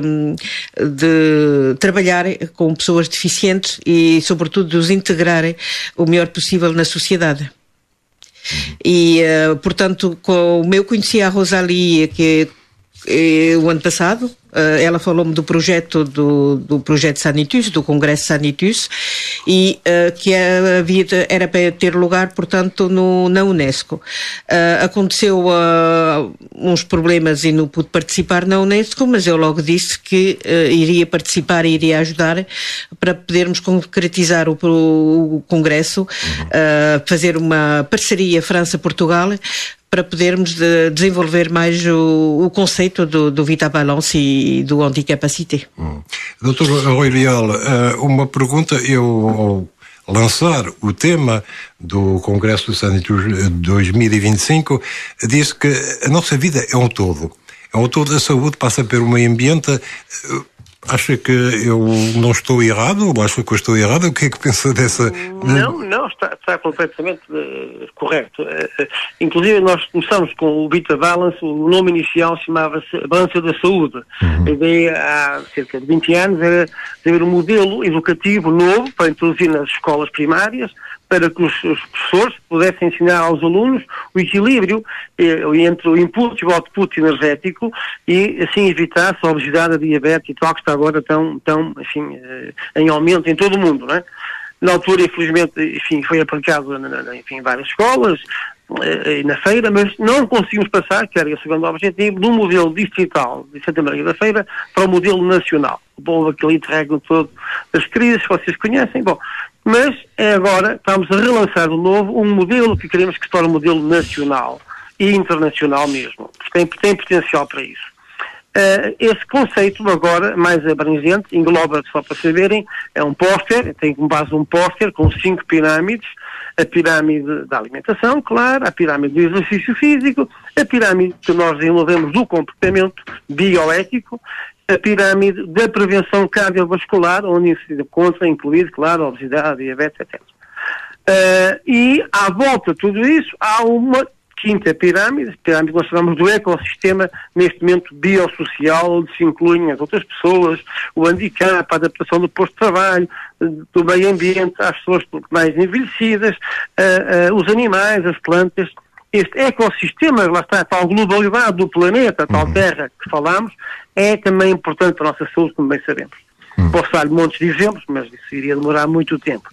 de trabalhar com pessoas deficientes e, sobretudo, de os integrar o melhor possível na sociedade. E, portanto, como eu conheci a Rosalie, que o ano passado, ela falou-me do projeto do projeto Sanitus, do Congresso Sanitus, e que era para ter lugar, portanto, na Unesco. Aconteceu uns problemas e não pude participar na Unesco, mas eu logo disse que iria participar e iria ajudar para podermos concretizar o Congresso, fazer uma parceria França-Portugal, para podermos desenvolver mais o conceito do Vita Balance e do Anticapacité. Dr. Rui Leal, uma pergunta, eu ao lançar o tema do Congresso do Sanitus 2025, disse que a nossa vida é um todo. É um todo, a saúde passa pelo meio ambiente. Acha que eu não estou errado ou acha que eu estou errado? O que é que pensa dessa... Não, está completamente correto. Inclusive nós começamos com o Vita Balance, o nome inicial chamava-se Balança da Saúde. A ideia há cerca de 20 anos era ter um modelo educativo novo para introduzir nas escolas primárias, para que os professores pudessem ensinar aos alunos o equilíbrio entre o input e o output energético e assim evitasse a obesidade, a diabetes e tal, que está agora tão enfim, em aumento em todo o mundo, não é? Na altura, infelizmente, enfim, foi aplicado em várias escolas e na feira, mas não conseguimos passar, que era o segundo objetivo, do modelo distrital de Santa Maria da Feira para o modelo nacional. Houve aquele interregno todo das crises, que vocês conhecem, bom. Mas agora estamos a relançar de novo um modelo que queremos que se torne um modelo nacional e internacional mesmo. Tem potencial para isso. Esse conceito agora, mais abrangente, engloba, só para saberem, é um póster, tem como base um póster com 5 pirâmides, a pirâmide da alimentação, claro, a pirâmide do exercício físico, a pirâmide que nós desenvolvemos do comportamento bioético, a pirâmide da prevenção cardiovascular, onde se encontra incluído, claro, a obesidade, a diabetes, etc. E à volta de tudo isso há uma quinta pirâmide que nós chamamos do ecossistema, neste momento biosocial, onde se incluem as outras pessoas, o handicap, a adaptação do posto de trabalho, do meio ambiente, as pessoas mais envelhecidas, os animais, as plantas. Este ecossistema, lá está a tal globalidade do planeta, a tal terra que falamos, é também importante para a nossa saúde, como bem sabemos. Posso dar montes de exemplos, mas isso iria demorar muito tempo.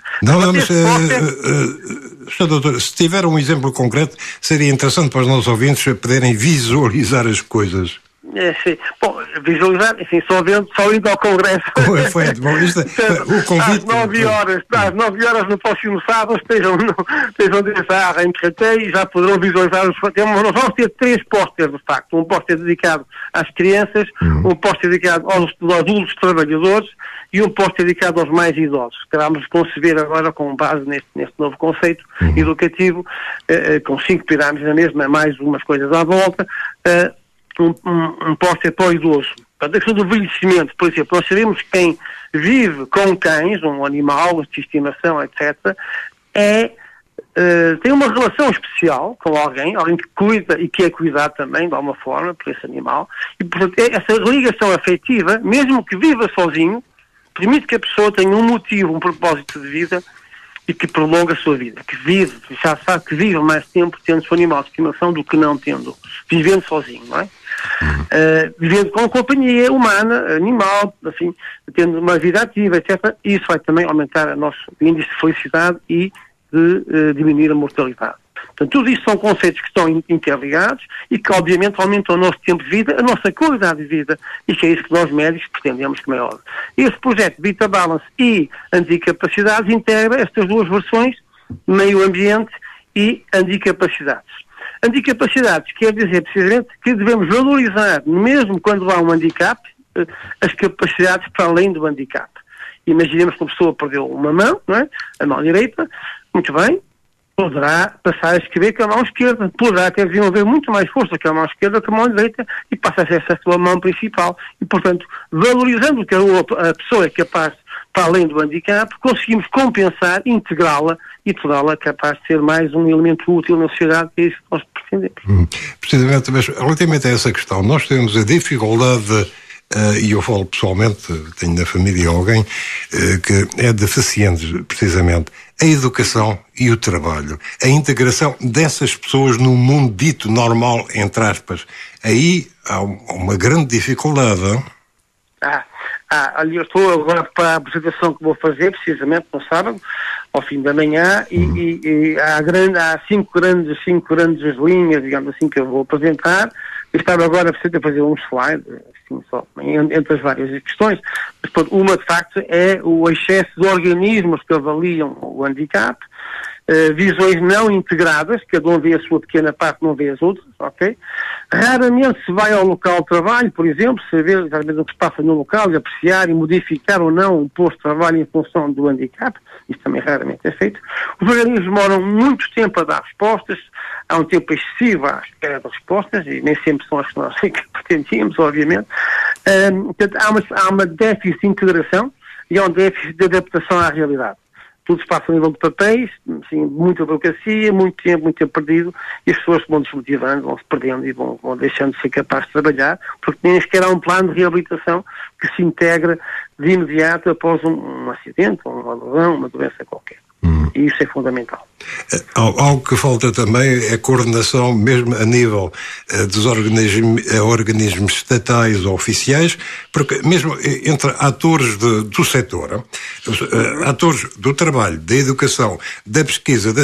Sr. Doutor, se tiver um exemplo concreto, seria interessante para os nossos ouvintes poderem visualizar as coisas. Sim. Bom, visualizar, enfim, só indo ao Congresso. Foi bom, o convite. Às 9 horas no próximo sábado, estejam em Carretei e já poderão visualizar os. Nós vamos ter 3 pósteres, de facto. Um póster dedicado às crianças, um póster dedicado aos adultos trabalhadores e um póster dedicado aos mais idosos. Queremos conceber agora, com base neste novo conceito educativo, com 5 pirâmides na mesma, mais umas coisas à volta, um póster para o idoso. A questão do envelhecimento, por exemplo, nós sabemos que quem vive com cães, um animal de estimação, etc., tem uma relação especial com alguém que cuida e que é cuidado também, de alguma forma, por esse animal. E, portanto, essa ligação afetiva, mesmo que viva sozinho, permite que a pessoa tenha um motivo, um propósito de vida e que prolonga a sua vida, já sabe que vive mais tempo tendo o seu animal de estimação do que não tendo, vivendo sozinho, não é? Vivendo com companhia humana, animal, assim, tendo uma vida ativa, etc. E isso vai também aumentar o nosso índice de felicidade e de diminuir a mortalidade. Portanto, tudo isso são conceitos que estão interligados e que, obviamente, aumentam o nosso tempo de vida, a nossa qualidade de vida, e que é isso que nós médicos pretendemos, como é óbvio. Esse projeto Vita Balance e Anticapacidades integra estas duas versões, meio ambiente e anticapacidades. Anticapacidades quer dizer, precisamente, que devemos valorizar, mesmo quando há um handicap, as capacidades para além do handicap. Imaginemos que uma pessoa perdeu uma mão, não é? A mão direita, muito bem, poderá passar a escrever com a mão esquerda, poderá até desenvolver muito mais força com a mão esquerda que a mão direita e passa a ser essa sua mão principal. E, portanto, valorizando que a pessoa é capaz, para além do handicap, conseguimos compensar, integrá-la e torná-la capaz de ser mais um elemento útil na sociedade, que é isso que nós pretendemos. Precisamente, mas relativamente a essa questão, nós temos a dificuldade, e eu falo pessoalmente, tenho na família alguém que é deficiente, precisamente, a educação e o trabalho, a integração dessas pessoas no mundo dito normal, entre aspas. Aí há uma grande dificuldade. Ali eu estou agora para a apresentação que vou fazer, precisamente no sábado, ao fim da manhã, e há cinco grandes linhas, digamos assim, que eu vou apresentar. Eu estava agora a fazer um slide, assim, só, entre as várias questões, mas uma, de facto, é o excesso de organismos que avaliam o handicap, visões não integradas, cada um vê a sua pequena parte, não vê as outras, ok? Raramente se vai ao local de trabalho, por exemplo, saber exatamente o que se passa no local, e apreciar e modificar ou não o posto de trabalho em função do handicap, isso também raramente é feito. Os organismos demoram muito tempo a dar respostas, há um tempo excessivo à espera de respostas, e nem sempre são as que nós pretendíamos, obviamente. Portanto, há uma déficit de integração e há um déficit de adaptação à realidade. Tudo se passa a nível de papéis, assim, muita burocracia, muito tempo perdido, e as pessoas vão desmotivando, vão se perdendo e vão deixando de ser capazes de trabalhar, porque nem sequer há um plano de reabilitação que se integra de imediato após um acidente, uma lesão, uma doença qualquer. E isso é fundamental. Algo que falta também é a coordenação, mesmo a nível dos organismos estatais ou oficiais, porque mesmo entre atores do setor, atores do trabalho, da educação, da pesquisa,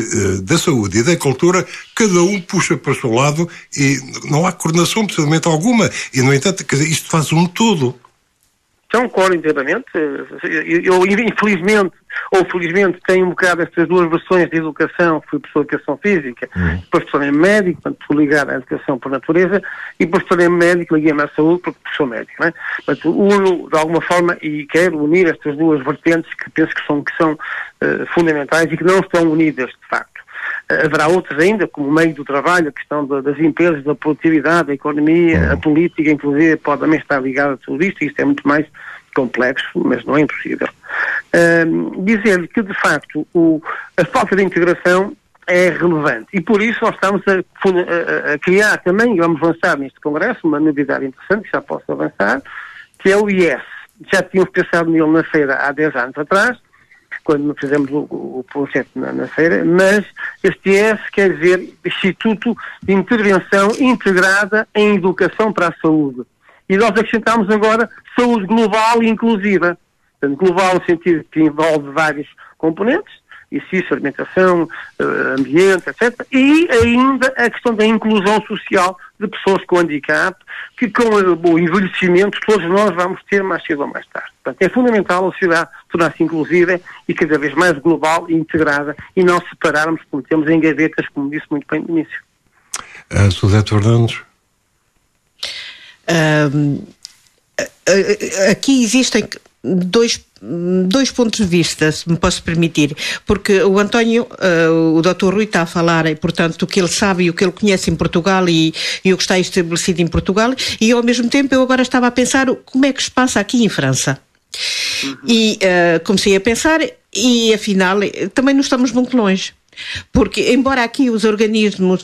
da saúde e da cultura, cada um puxa para o seu lado e não há coordenação absolutamente alguma. E, no entanto, quer dizer, isto faz um todo. Concordo inteiramente. Eu, infelizmente, ou felizmente, tenho um bocado estas duas versões de educação. Fui professor de educação física, depois tornei médico, portanto, fui ligado à educação por natureza, e depois tornei médico, liguei-me à saúde, porque sou médico, não é? Portanto, uno, de alguma forma, e quero unir estas duas vertentes que penso que são fundamentais e que não estão unidas, de facto. Haverá outras ainda, como o meio do trabalho, a questão das empresas, da produtividade, da economia, a política, inclusive, pode também estar ligada a tudo isto, e isto é muito mais complexo, mas não é impossível. Dizer-lhe que, de facto, a falta de integração é relevante, e por isso nós estamos a criar também, e vamos avançar neste congresso, uma novidade interessante, que já posso avançar, que é o IES. Já tínhamos pensado nele na feira há 10 anos atrás, quando fizemos o projeto na feira, mas este IES quer dizer Instituto de Intervenção Integrada em Educação para a Saúde. E nós acrescentamos agora saúde global e inclusiva. Portanto, global no sentido que envolve vários componentes, exercício, alimentação, ambiente, etc. E ainda a questão da inclusão social de pessoas com handicap, que com o envelhecimento todos nós vamos ter mais cedo ou mais tarde. Portanto, é fundamental a sociedade tornar-se inclusiva e cada vez mais global e integrada e não separarmos, como temos em gavetas, como disse muito bem no início. Suzete Fernandes? Aqui existem dois pontos de vista, se me posso permitir, porque o António, o Dr. Rui está a falar, e portanto, o que ele sabe e o que ele conhece em Portugal e o que está estabelecido em Portugal, e ao mesmo tempo eu agora estava a pensar como é que se passa aqui em França. E comecei a pensar e afinal também não estamos muito longe, porque embora aqui os organismos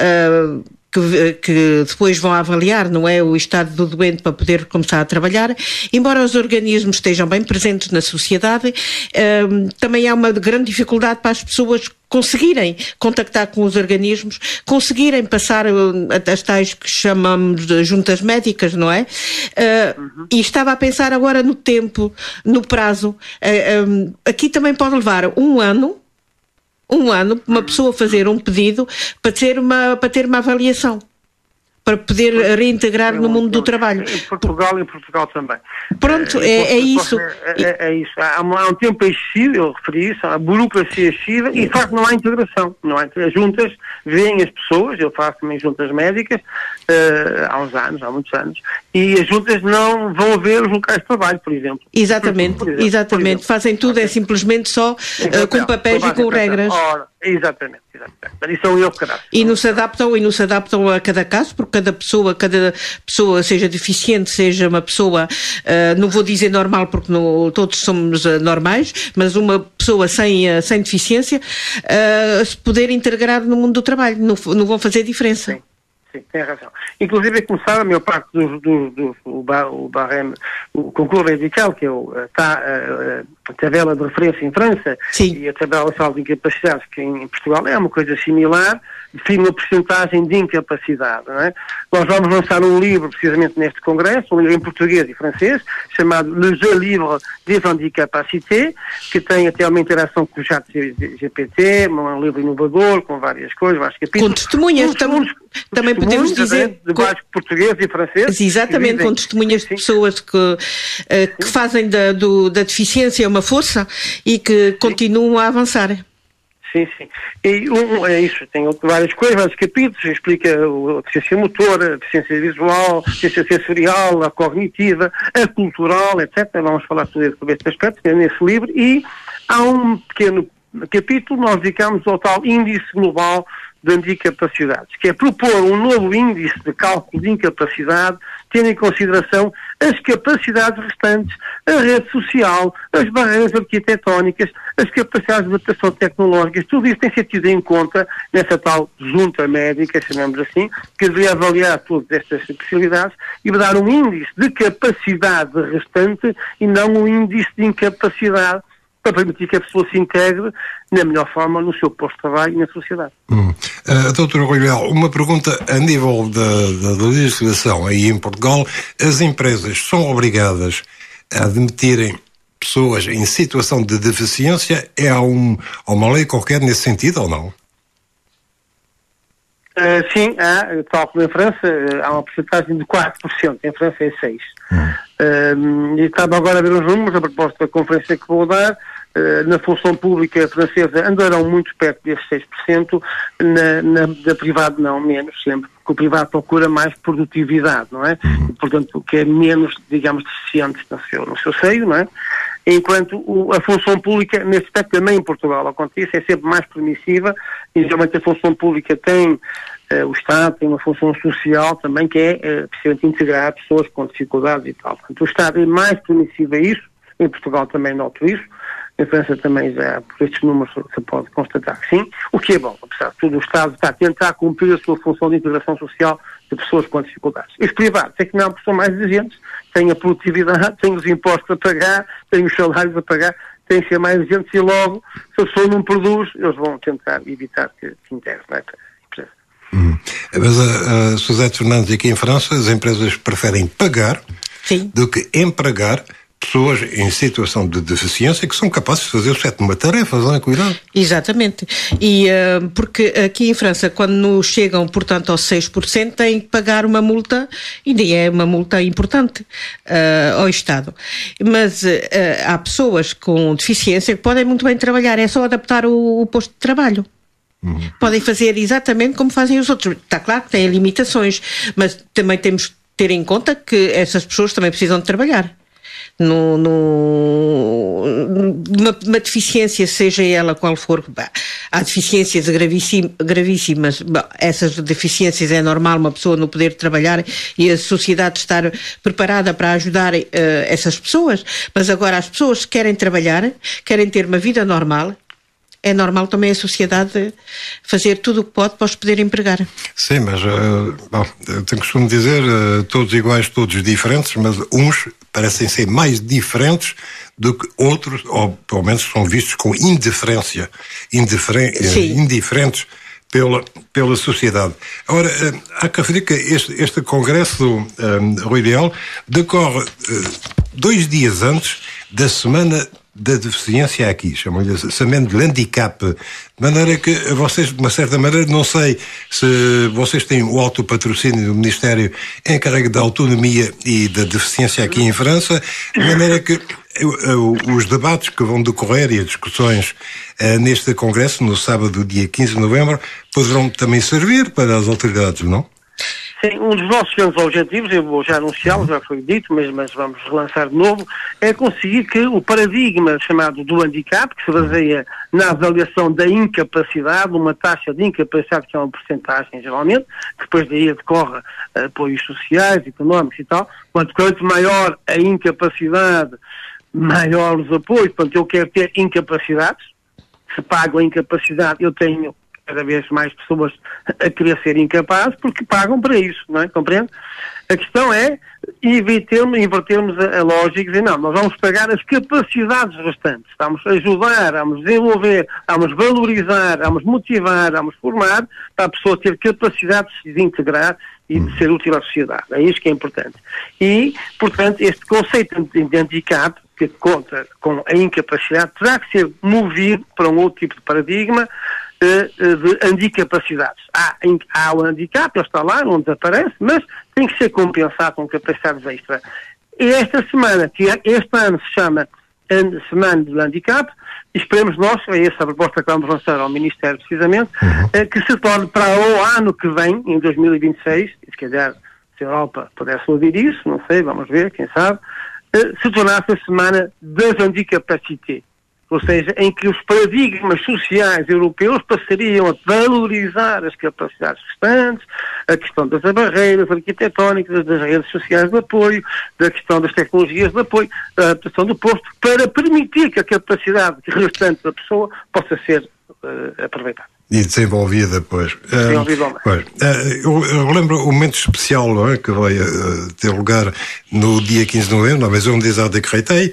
que depois vão avaliar, não é, o estado do doente para poder começar a trabalhar, embora os organismos estejam bem presentes na sociedade, também há uma grande dificuldade para as pessoas conseguirem contactar com os organismos, conseguirem passar as tais que chamamos de juntas médicas, não é? E estava a pensar agora no tempo, no prazo. Aqui também pode levar um ano para uma pessoa fazer um pedido para ter uma avaliação, para poder reintegrar no mundo do trabalho. Em Portugal também. Pronto, é isso. É isso. Há um tempo excessivo, eu referi isso, há burocracia excessiva e, de facto, não há integração. As juntas veem as pessoas, eu faço também juntas médicas, há muitos anos, e as juntas não vão ver os locais de trabalho, por exemplo. Exatamente. Fazem tudo, é simplesmente só com papéis e com regras. Exatamente. Isso é um erro de caráter. E não se adaptam a cada caso, porque cada pessoa, seja deficiente, seja uma pessoa, não vou dizer normal, porque todos somos normais, mas uma pessoa sem deficiência, se poder integrar no mundo do trabalho, não vão fazer diferença. Sim, tem razão. Inclusive, começar a maior parte o barème, o concurso radical, que é a tabela de referência em França, sim, e a tabela nacional de incapacidades, que em Portugal é uma coisa similar, define uma percentagem de incapacidade, não é? Nós vamos lançar um livro, precisamente neste congresso, um livro em português e francês, chamado Le Jeu Livre des Handicapacités, que tem até uma interação com o chat GPT, um livro inovador, com várias coisas, vários capítulos. Com testemunhas, também podemos dizer... De vários portugueses e franceses. Exatamente, com testemunhas de pessoas que fazem da deficiência uma força e que continuam a avançar. Sim. E é isso, tem várias coisas, vários capítulos, explica a deficiência motora, a deficiência visual, a deficiência sensorial, a cognitiva, a cultural, etc. Vamos falar sobre este aspecto, é nesse livro, e há um pequeno capítulo, nós dedicamos ao tal índice global de incapacidades, que é propor um novo índice de cálculo de incapacidade, tendo em consideração as capacidades restantes, a rede social, as barreiras arquitetónicas, as capacidades de adaptação tecnológicas, tudo isso tem sido tido em conta nessa tal junta médica, chamamos assim, que deveria avaliar todas estas especialidades e dar um índice de capacidade restante e não um índice de incapacidade, para permitir que a pessoa se integre na melhor forma no seu posto de trabalho e na sociedade. Doutor Rui Leal, uma pergunta a nível da legislação aí em Portugal. As empresas são obrigadas a admitirem pessoas em situação de deficiência? Há uma lei qualquer nesse sentido ou não? Sim, tal como em França, há uma porcentagem de 4%, em França é 6%. E estava agora a ver os números, a proposta da conferência que vou dar, na função pública francesa andarão muito perto desses 6%, da privada não, menos sempre, porque o privado procura mais produtividade, não é? E, portanto, que é menos, digamos, deficiente no seu seio, não é? Enquanto a função pública, nesse aspecto também em Portugal acontece, é sempre mais permissiva, e geralmente a função pública tem, o Estado tem uma função social também, que é precisamente integrar pessoas com dificuldades e tal. Portanto, o Estado é mais permissivo a isso, em Portugal também noto isso, em França também já, por estes números, se pode constatar que sim, o que é bom, apesar de tudo, o Estado está a tentar cumprir a sua função de integração social de pessoas com dificuldades. Os privados é que não são mais exigentes, têm a produtividade, têm os impostos a pagar, têm os salários a pagar, têm que ser mais exigentes e logo, se a pessoa não produz, eles vão tentar evitar que integre, não é? Mas a Suzete Fernandes, aqui em França, as empresas preferem pagar, sim, do que empregar pessoas em situação de deficiência que são capazes de fazer o certo de uma tarefa, não é? Cuidado. Exatamente. E porque aqui em França, quando nos chegam, portanto, aos 6%, têm que pagar uma multa, e daí é uma multa importante ao Estado. Mas há pessoas com deficiência que podem muito bem trabalhar, é só adaptar o posto de trabalho. Podem fazer exatamente como fazem os outros. Está claro que têm limitações, mas também temos que ter em conta que essas pessoas também precisam de trabalhar. Uma deficiência, seja ela qual for, há deficiências gravíssimas. Essas deficiências é normal uma pessoa não poder trabalhar e a sociedade estar preparada para ajudar essas pessoas, mas agora as pessoas que querem trabalhar, querem ter uma vida normal, é normal também a sociedade fazer tudo o que pode para os poder empregar. Sim, mas eu tenho costume dizer todos iguais, todos diferentes, mas uns parecem ser mais diferentes do que outros, ou pelo menos são vistos com indiferença, indiferentes pela sociedade. Agora, há que referir que este congresso, Rui Leal, decorre 2 dias antes da Semana da Deficiência aqui, chamam-lhe Semana de Handicap, de maneira que vocês, de uma certa maneira, não sei se vocês têm o autopatrocínio do Ministério encarregue da Autonomia e da Deficiência aqui em França, de maneira que os debates que vão decorrer e as discussões neste congresso, no sábado, dia 15 de novembro, poderão também servir para as autoridades, não? Sim, um dos nossos grandes objetivos, eu vou já anunciá-lo, já foi dito, mas vamos relançar de novo, é conseguir que o paradigma chamado do handicap, que se baseia na avaliação da incapacidade, uma taxa de incapacidade que é uma porcentagem geralmente, que depois daí decorre apoios sociais, económicos e tal, quanto maior a incapacidade, maior os apoios. Portanto, eu quero ter incapacidades, se pago a incapacidade eu tenho cada vez mais pessoas a querer ser incapazes porque pagam para isso, não é? Compreende? A questão é invertermos a lógica e dizer, não, nós vamos pagar as capacidades restantes, vamos ajudar, vamos desenvolver, vamos valorizar, vamos motivar, vamos formar para a pessoa ter capacidade de se desintegrar e de ser útil à sociedade. É isso que é importante. E, portanto, este conceito de handicap, que conta com a incapacidade, terá que ser movido para um outro tipo de paradigma de anticapacidades. Há o handicap, ele está lá, não desaparece, mas tem que ser compensado com capacidades extra. E esta semana, que este ano se chama Semana do Handicap, esperemos nós, é essa a proposta que vamos lançar ao Ministério precisamente, que se torne para o ano que vem, em 2026, e se calhar se a Europa pudesse ouvir isso, não sei, vamos ver, quem sabe, se tornasse a Semana das Anticapacités. Ou seja, em que os paradigmas sociais europeus passariam a valorizar as capacidades restantes, a questão das barreiras arquitetónicas, das redes sociais de apoio, da questão das tecnologias de apoio, da adaptação do posto, para permitir que a capacidade restante da pessoa possa ser aproveitada. E desenvolvida, pois. Eu lembro um momento especial, não é, que vai ter lugar no dia 15 de novembro, na Maison des Arts de Créteil,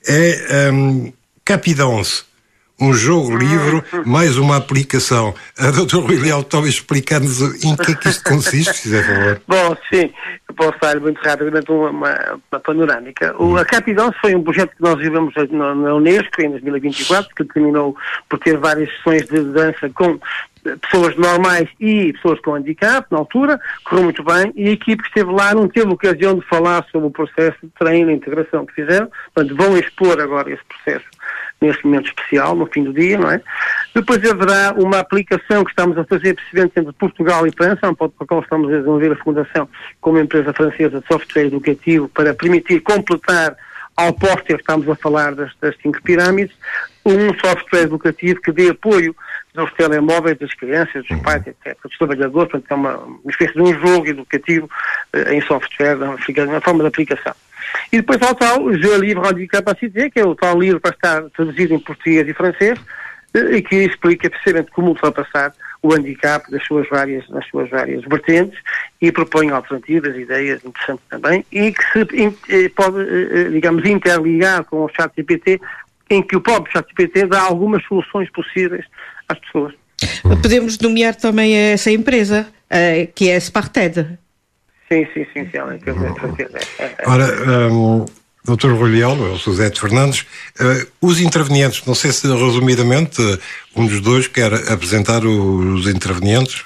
Capidance, um jogo livre, mais uma aplicação. A Dr. Rui Leal, talvez explicar-nos em que é que isto consiste, se fizer favor. Bom, sim, eu posso dar muito rapidamente uma panorâmica. A Capidance foi um projeto que nós vivemos na Unesco em 2024, que terminou por ter várias sessões de dança com pessoas normais e pessoas com handicap, na altura, correu muito bem, e a equipe que esteve lá não teve ocasião de falar sobre o processo de treino e integração que fizeram, portanto vão expor agora esse processo neste momento especial, no fim do dia, não é? Depois haverá uma aplicação que estamos a fazer precisamente entre Portugal e França, um ponto para o qual estamos a desenvolver a Fundação como empresa francesa de software educativo para permitir completar ao póster que estamos a falar das 5 pirâmides, um software educativo que dê apoio aos telemóveis das crianças, dos pais, etc., dos trabalhadores, portanto é uma espécie de um jogo educativo em software, na forma de aplicação. E depois há o tal Jeu Livre Handicapacité, que é o tal livro para estar traduzido em português e francês, e que explica precisamente como ultrapassar o handicap nas suas várias vertentes e propõe alternativas, ideias interessantes também, e que se pode, digamos, interligar com o ChatGPT, em que o próprio ChatGPT dá algumas soluções possíveis às pessoas. Podemos nomear também essa empresa, que é a Sparted. Sim, ela é Ora, Dr. Rui Leal, o Suzete Fernandes, os intervenientes, não sei se resumidamente um dos dois quer apresentar os intervenientes.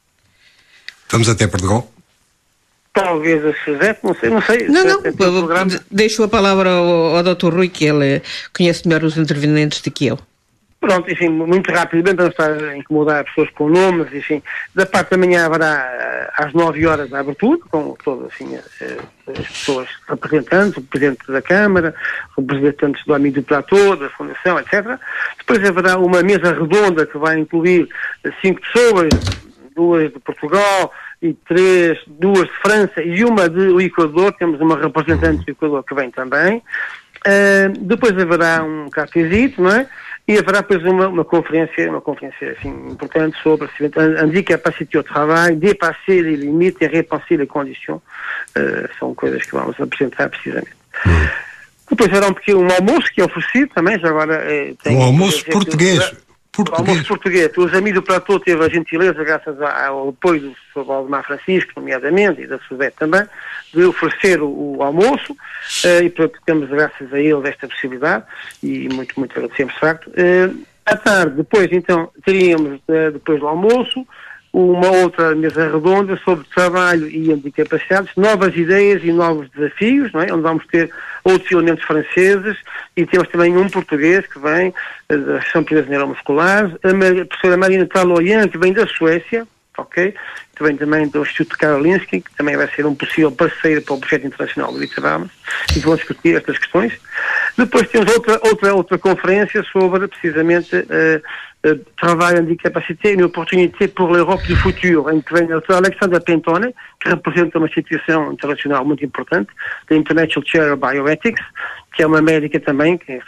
Vamos até Portugal. Talvez a Suzete, não sei. Não, deixo a palavra ao Dr. Rui, que ele conhece melhor os intervenientes do que eu. Pronto, enfim, muito rapidamente, vamos estar a incomodar pessoas com nomes, enfim. Da parte da manhã haverá às 9 horas a abertura, com todas as pessoas representantes, o Presidente da Câmara, representantes do amigo do Platô, da Fundação, etc. Depois haverá uma mesa redonda que vai incluir 5 pessoas, 2 de Portugal e 2 de França e uma do Equador. Temos uma representante do Equador que vem também. Depois haverá um cafezito, não é? E haverá depois uma conferência assim, importante sobre handicapacité au travail, dépasser les limites et repenser les conditions. São coisas que vamos apresentar precisamente. Depois haverá um almoço que é oferecido também, já agora... Um almoço português. Almoço português. Os amigos do Platô teve a gentileza, graças ao apoio do Sr. Valdemar Francisco, nomeadamente, e da Suzete também, de oferecer o almoço, e portanto temos, graças a eles, esta possibilidade, e muito agradecemos, de facto. À tarde, depois, então, teríamos, depois do almoço, uma outra mesa redonda sobre trabalho e anticapacidades, novas ideias e novos desafios, não é? Onde vamos ter outros elementos franceses e temos também um português que vem da Associação Portuguesa Neuromuscular, a professora Marina Taloyan, que vem da Suécia, ok? Que vem também do Instituto Karolinski, que também vai ser um possível parceiro para o projeto internacional do Vita Valens, e vão discutir estas questões. Depois temos outra conferência sobre, precisamente, Travail Handicapacité, une opportunité pour l'Europe du futuro, em que vem o Dr. Alexander Pentone, que representa uma instituição internacional muito importante, da International Chair of Bioethics, que é uma médica também, que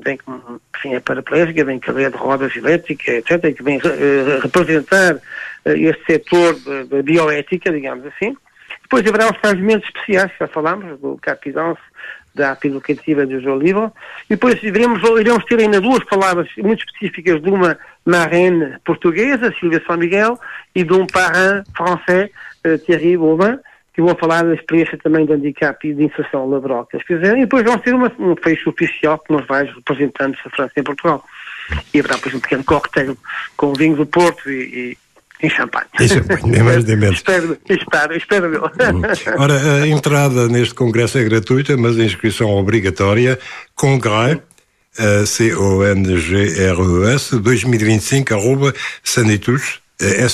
é paraplégica, vem cadeira de rodas elétrica, etc., e que vem representar este setor da bioética, digamos assim. Depois haverá os fragmentos especiais, que já falámos, do Capidance, da arte educativa do João Livre, e depois iremos ter ainda 2 palavras muito específicas de uma marraine portuguesa, Silvia São Miguel, e de um parrain francês, Thierry Bauvin, que vão falar da experiência também de handicap e de inserção laboral que eles fizeram, e depois vamos ter um fecho oficial com os vários representantes da França e Portugal. E haverá depois um pequeno cocktail com vinho do Porto e champanhe. Nem mais nem menos. Espero eu. Ora, a entrada neste congresso é gratuita, mas a inscrição é obrigatória. Congrès, CONGRES, 2025, @sanitus,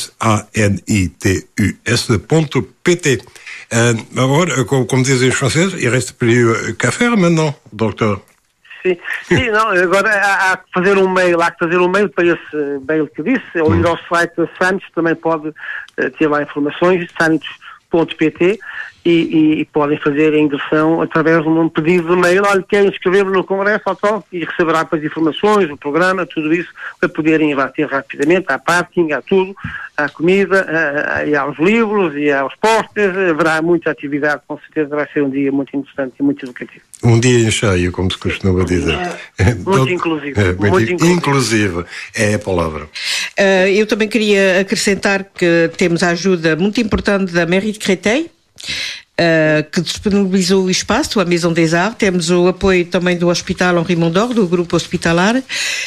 SANITUS.pt. Agora, como dizem os franceses, il reste plus qu'à faire maintenant, doutor. Sim, não, agora há que fazer um mail para esse mail que disse, ou ir ao site da Sanitus, também pode ter lá informações, sanitus.pt, e podem fazer a ingressão através de um pedido de mail. Olha, querem inscrever-me no Congresso, e receberá depois informações, o programa, tudo isso, para poderem ir lá ter rapidamente, há parking, há tudo, há comida, e há os livros, e há os posters, haverá muita atividade, com certeza vai ser um dia muito interessante e muito educativo. Um dia em cheio, como se costuma dizer. Muito inclusivo. Muito inclusivo é a palavra. Eu também queria acrescentar que temos a ajuda muito importante da Mairie de Créteil, que disponibilizou o espaço, a Maison des Arts. Temos o apoio também do Hospital Henri Mondor, do grupo hospitalar,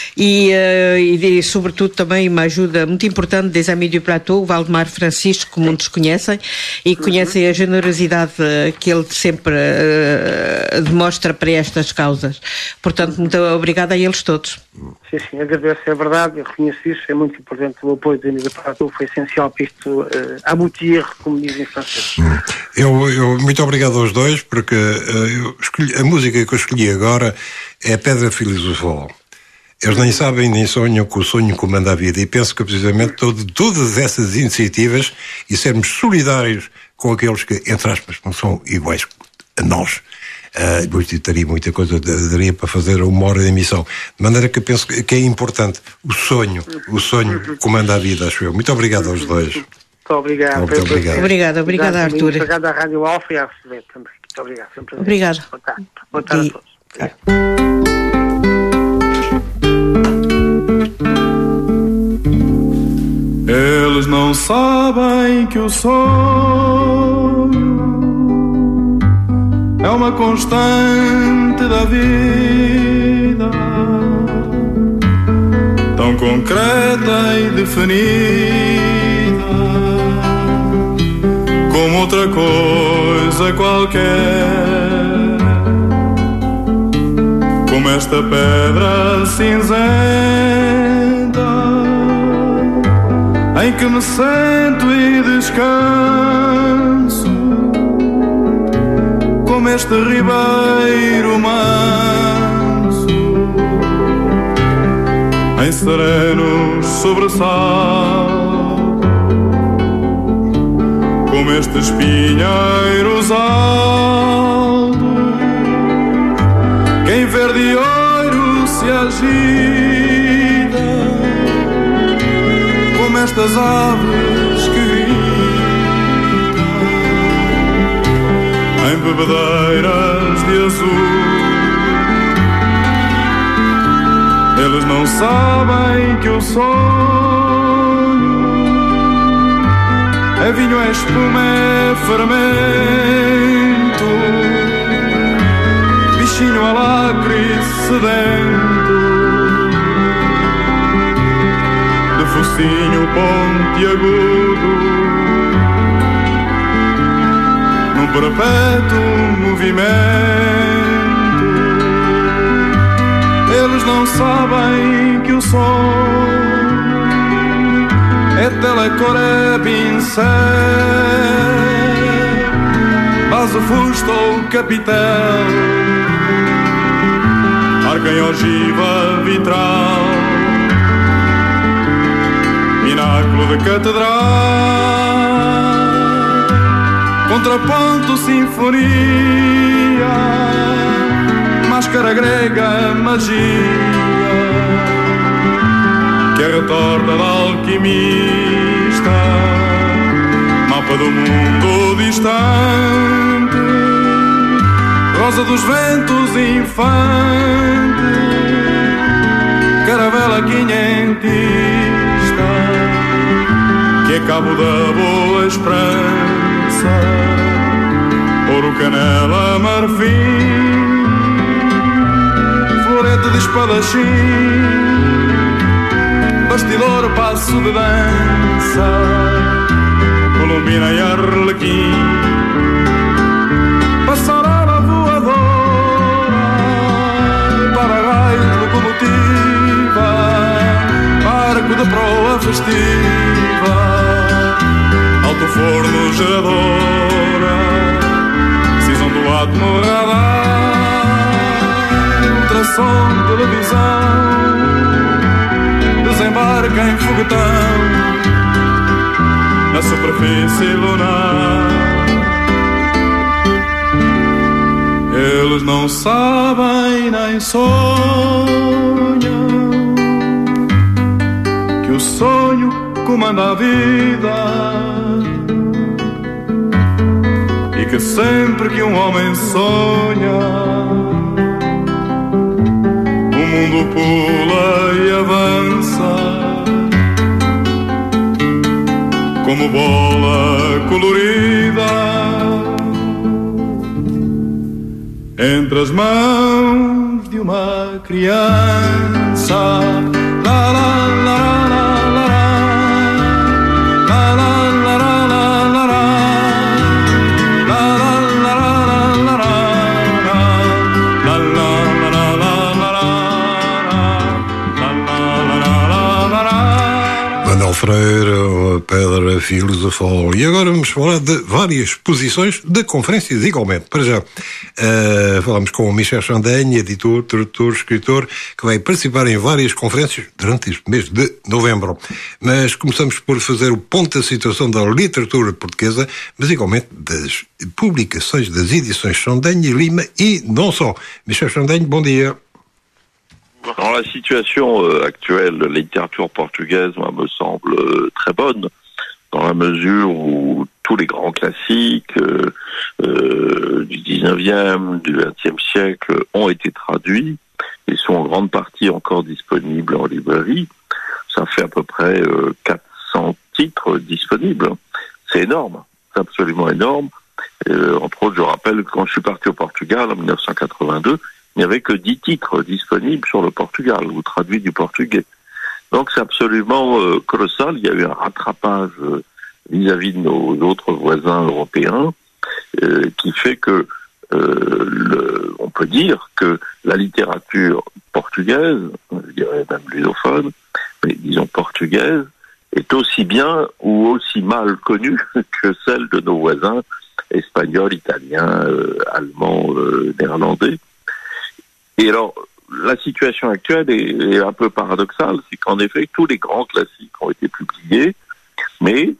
e sobretudo também uma ajuda muito importante des Amis du Plateau, o Valdemar Francisco, que muitos conhecem, e conhecem a generosidade que ele sempre demonstra para estas causas. Portanto, muito obrigada a eles todos. Sim, agradeço, é verdade, eu reconheço isso, é muito importante o apoio do Amis du Plateau, foi essencial para isto aboutir, como dizem em francês. Muito obrigado aos dois, porque a música que eu escolhi agora é Pedra Filosofal. Eles nem sabem nem sonham que o sonho comanda a vida, e penso que precisamente todas essas iniciativas, e sermos solidários com aqueles que, entre aspas, não são iguais a nós. Teria muita coisa, daria para fazer 1 hora de emissão, de maneira que eu penso que é importante o sonho comanda a vida, acho eu. Muito obrigado aos dois. Muito obrigado. Obrigada, Arthur. Obrigado à Rádio Alfa e à Suzete também. Muito obrigado. Obrigada. Boa tarde a todos. Eles não sabem que o sonho é uma constante da vida, tão concreta e definida, como outra coisa qualquer, como esta pedra cinzenta em que me sento e descanso, como este ribeiro manso em serenos sobressaltos, como estes pinheiros altos que em verde ouro se agita, como estas aves que gritam em bebedeiras de azul. Eles não sabem que o sonho é vinho, é espuma, é fermento, bichinho alacre sedento, de focinho pontiagudo, num perpétuo movimento. Eles não sabem que o som é telecor, é pincel, vaso, fusto ou capitel, arca em ogiva vitral, pináculo de catedral, contraponto, sinfonia, máscara grega, magia, que é retorta da alquimista, mapa do mundo distante, rosa dos ventos infante, caravela quinhentista, que é cabo da boa esperança, ouro, canela, marfim, florete de espadachim, bastidor, passo de dança, colombina e arlequim, passarela voadora, para-raio de locomotiva, barco de proa festiva, alto forno geradora, cisão do átomo radar, ultrassom, televisão, desembarca em foguetão na superfície lunar. Eles não sabem nem sonham que o sonho comanda a vida e que sempre que um homem sonha, o mundo pula e avança como bola colorida entre as mãos de uma criança. La, la, la, la, la, la, la, la, la, la, Freire, pedra filosofal. E agora vamos falar de várias posições de conferências igualmente. Para já, falamos com o Michel Chandaigne, editor, tradutor, escritor, que vai participar em várias conferências durante este mês de novembro. Mas começamos por fazer o ponto da situação da literatura portuguesa, mas igualmente das publicações das edições Chandaigne e Lima e não só. Michel Chandaigne, bom dia. Dans la situation actuelle, la littérature portugaise, moi, me semble très bonne, dans la mesure où tous les grands classiques du 19e, du 20e siècle ont été traduits et sont en grande partie encore disponibles en librairie. Ça fait à peu près 400 titres disponibles. C'est énorme, c'est absolument énorme. Entre autres, je rappelle que quand je suis parti au Portugal en 1982, il n'y avait que 10 titres disponibles sur le Portugal ou traduits du portugais. Donc c'est absolument colossal. Il y a eu un rattrapage vis-à-vis de nos autres voisins européens qui fait que on peut dire que la littérature portugaise, je dirais même lusophone, mais disons portugaise, est aussi bien ou aussi mal connue que celle de nos voisins espagnols, italiens, allemands, néerlandais. Et alors, la situation actuelle est un peu paradoxale, c'est qu'en effet, tous les grands classiques ont été publiés, mais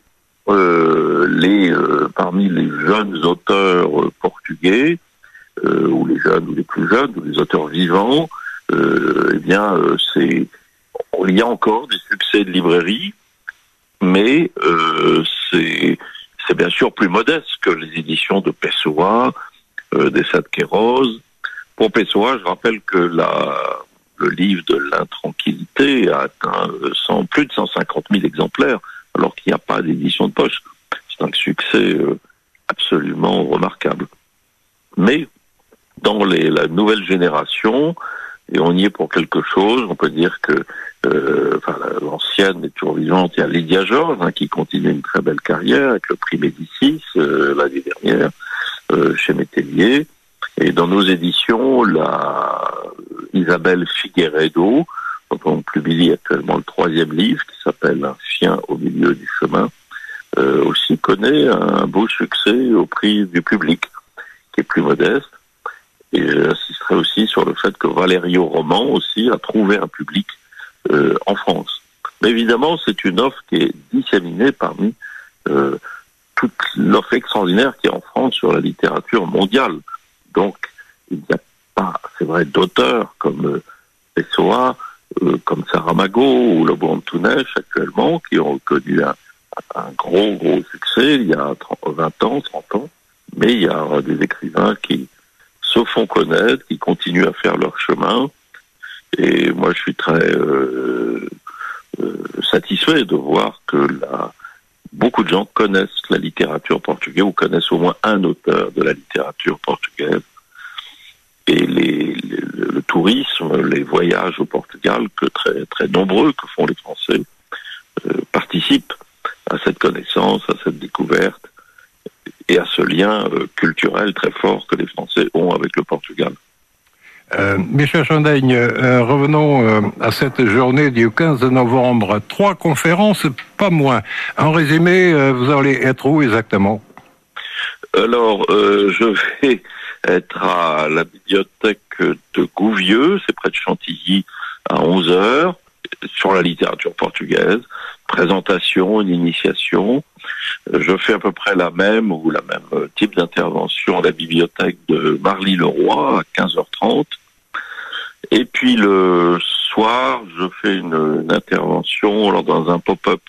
parmi les jeunes auteurs portugais, ou les jeunes ou les plus jeunes, ou les auteurs vivants, il y a encore des succès de librairie, mais c'est bien sûr plus modeste que les éditions de Pessoa, des Queiroz. Pour Pessoa, je rappelle que le livre de l'intranquillité a atteint plus de 150 000 exemplaires, alors qu'il n'y a pas d'édition de poche. C'est un succès absolument remarquable. Mais dans la nouvelle génération, et on y est pour quelque chose, on peut dire que l'ancienne est toujours vivante. Il y a Lydia Georges qui continue une très belle carrière avec le prix Médicis l'année dernière chez Métellier. Et dans nos éditions, Isabelle Figueiredo, dont on publie actuellement le 3e livre, qui s'appelle Un chien au milieu du chemin, aussi connaît un beau succès au prix du public, qui est plus modeste. Et j'insisterai aussi sur le fait que Valerio Roman aussi a trouvé un public en France. Mais évidemment, c'est une offre qui est disséminée parmi toute l'offre extraordinaire qui est en France sur la littérature mondiale. Donc, il n'y a pas, c'est vrai, d'auteurs comme Pessoa, comme Saramago ou Lobo Antunes actuellement, qui ont connu un gros succès il y a 20 ans, 30 ans. Mais il y a des écrivains qui se font connaître, qui continuent à faire leur chemin. Et moi, je suis très satisfait de voir que beaucoup de gens connaissent la littérature portugaise ou connaissent au moins un auteur de la littérature portugaise. Et le tourisme, les voyages au Portugal, que très, très nombreux que font les Français, participent à cette connaissance, à cette découverte et à ce lien culturel très fort que les Français ont avec le Portugal. Michel Chandaigne, revenons à cette journée du 15 novembre. 3 conférences, pas moins. En résumé, vous allez être où exactement? Alors, je vais être à la bibliothèque de Gouvieux, c'est près de Chantilly, à 11h, sur la littérature portugaise. Présentation, une initiation. Je fais à peu près la même type d'intervention à la bibliothèque de Marly-le-Roi à 15h30. Et puis le soir, je fais une intervention dans un pop-up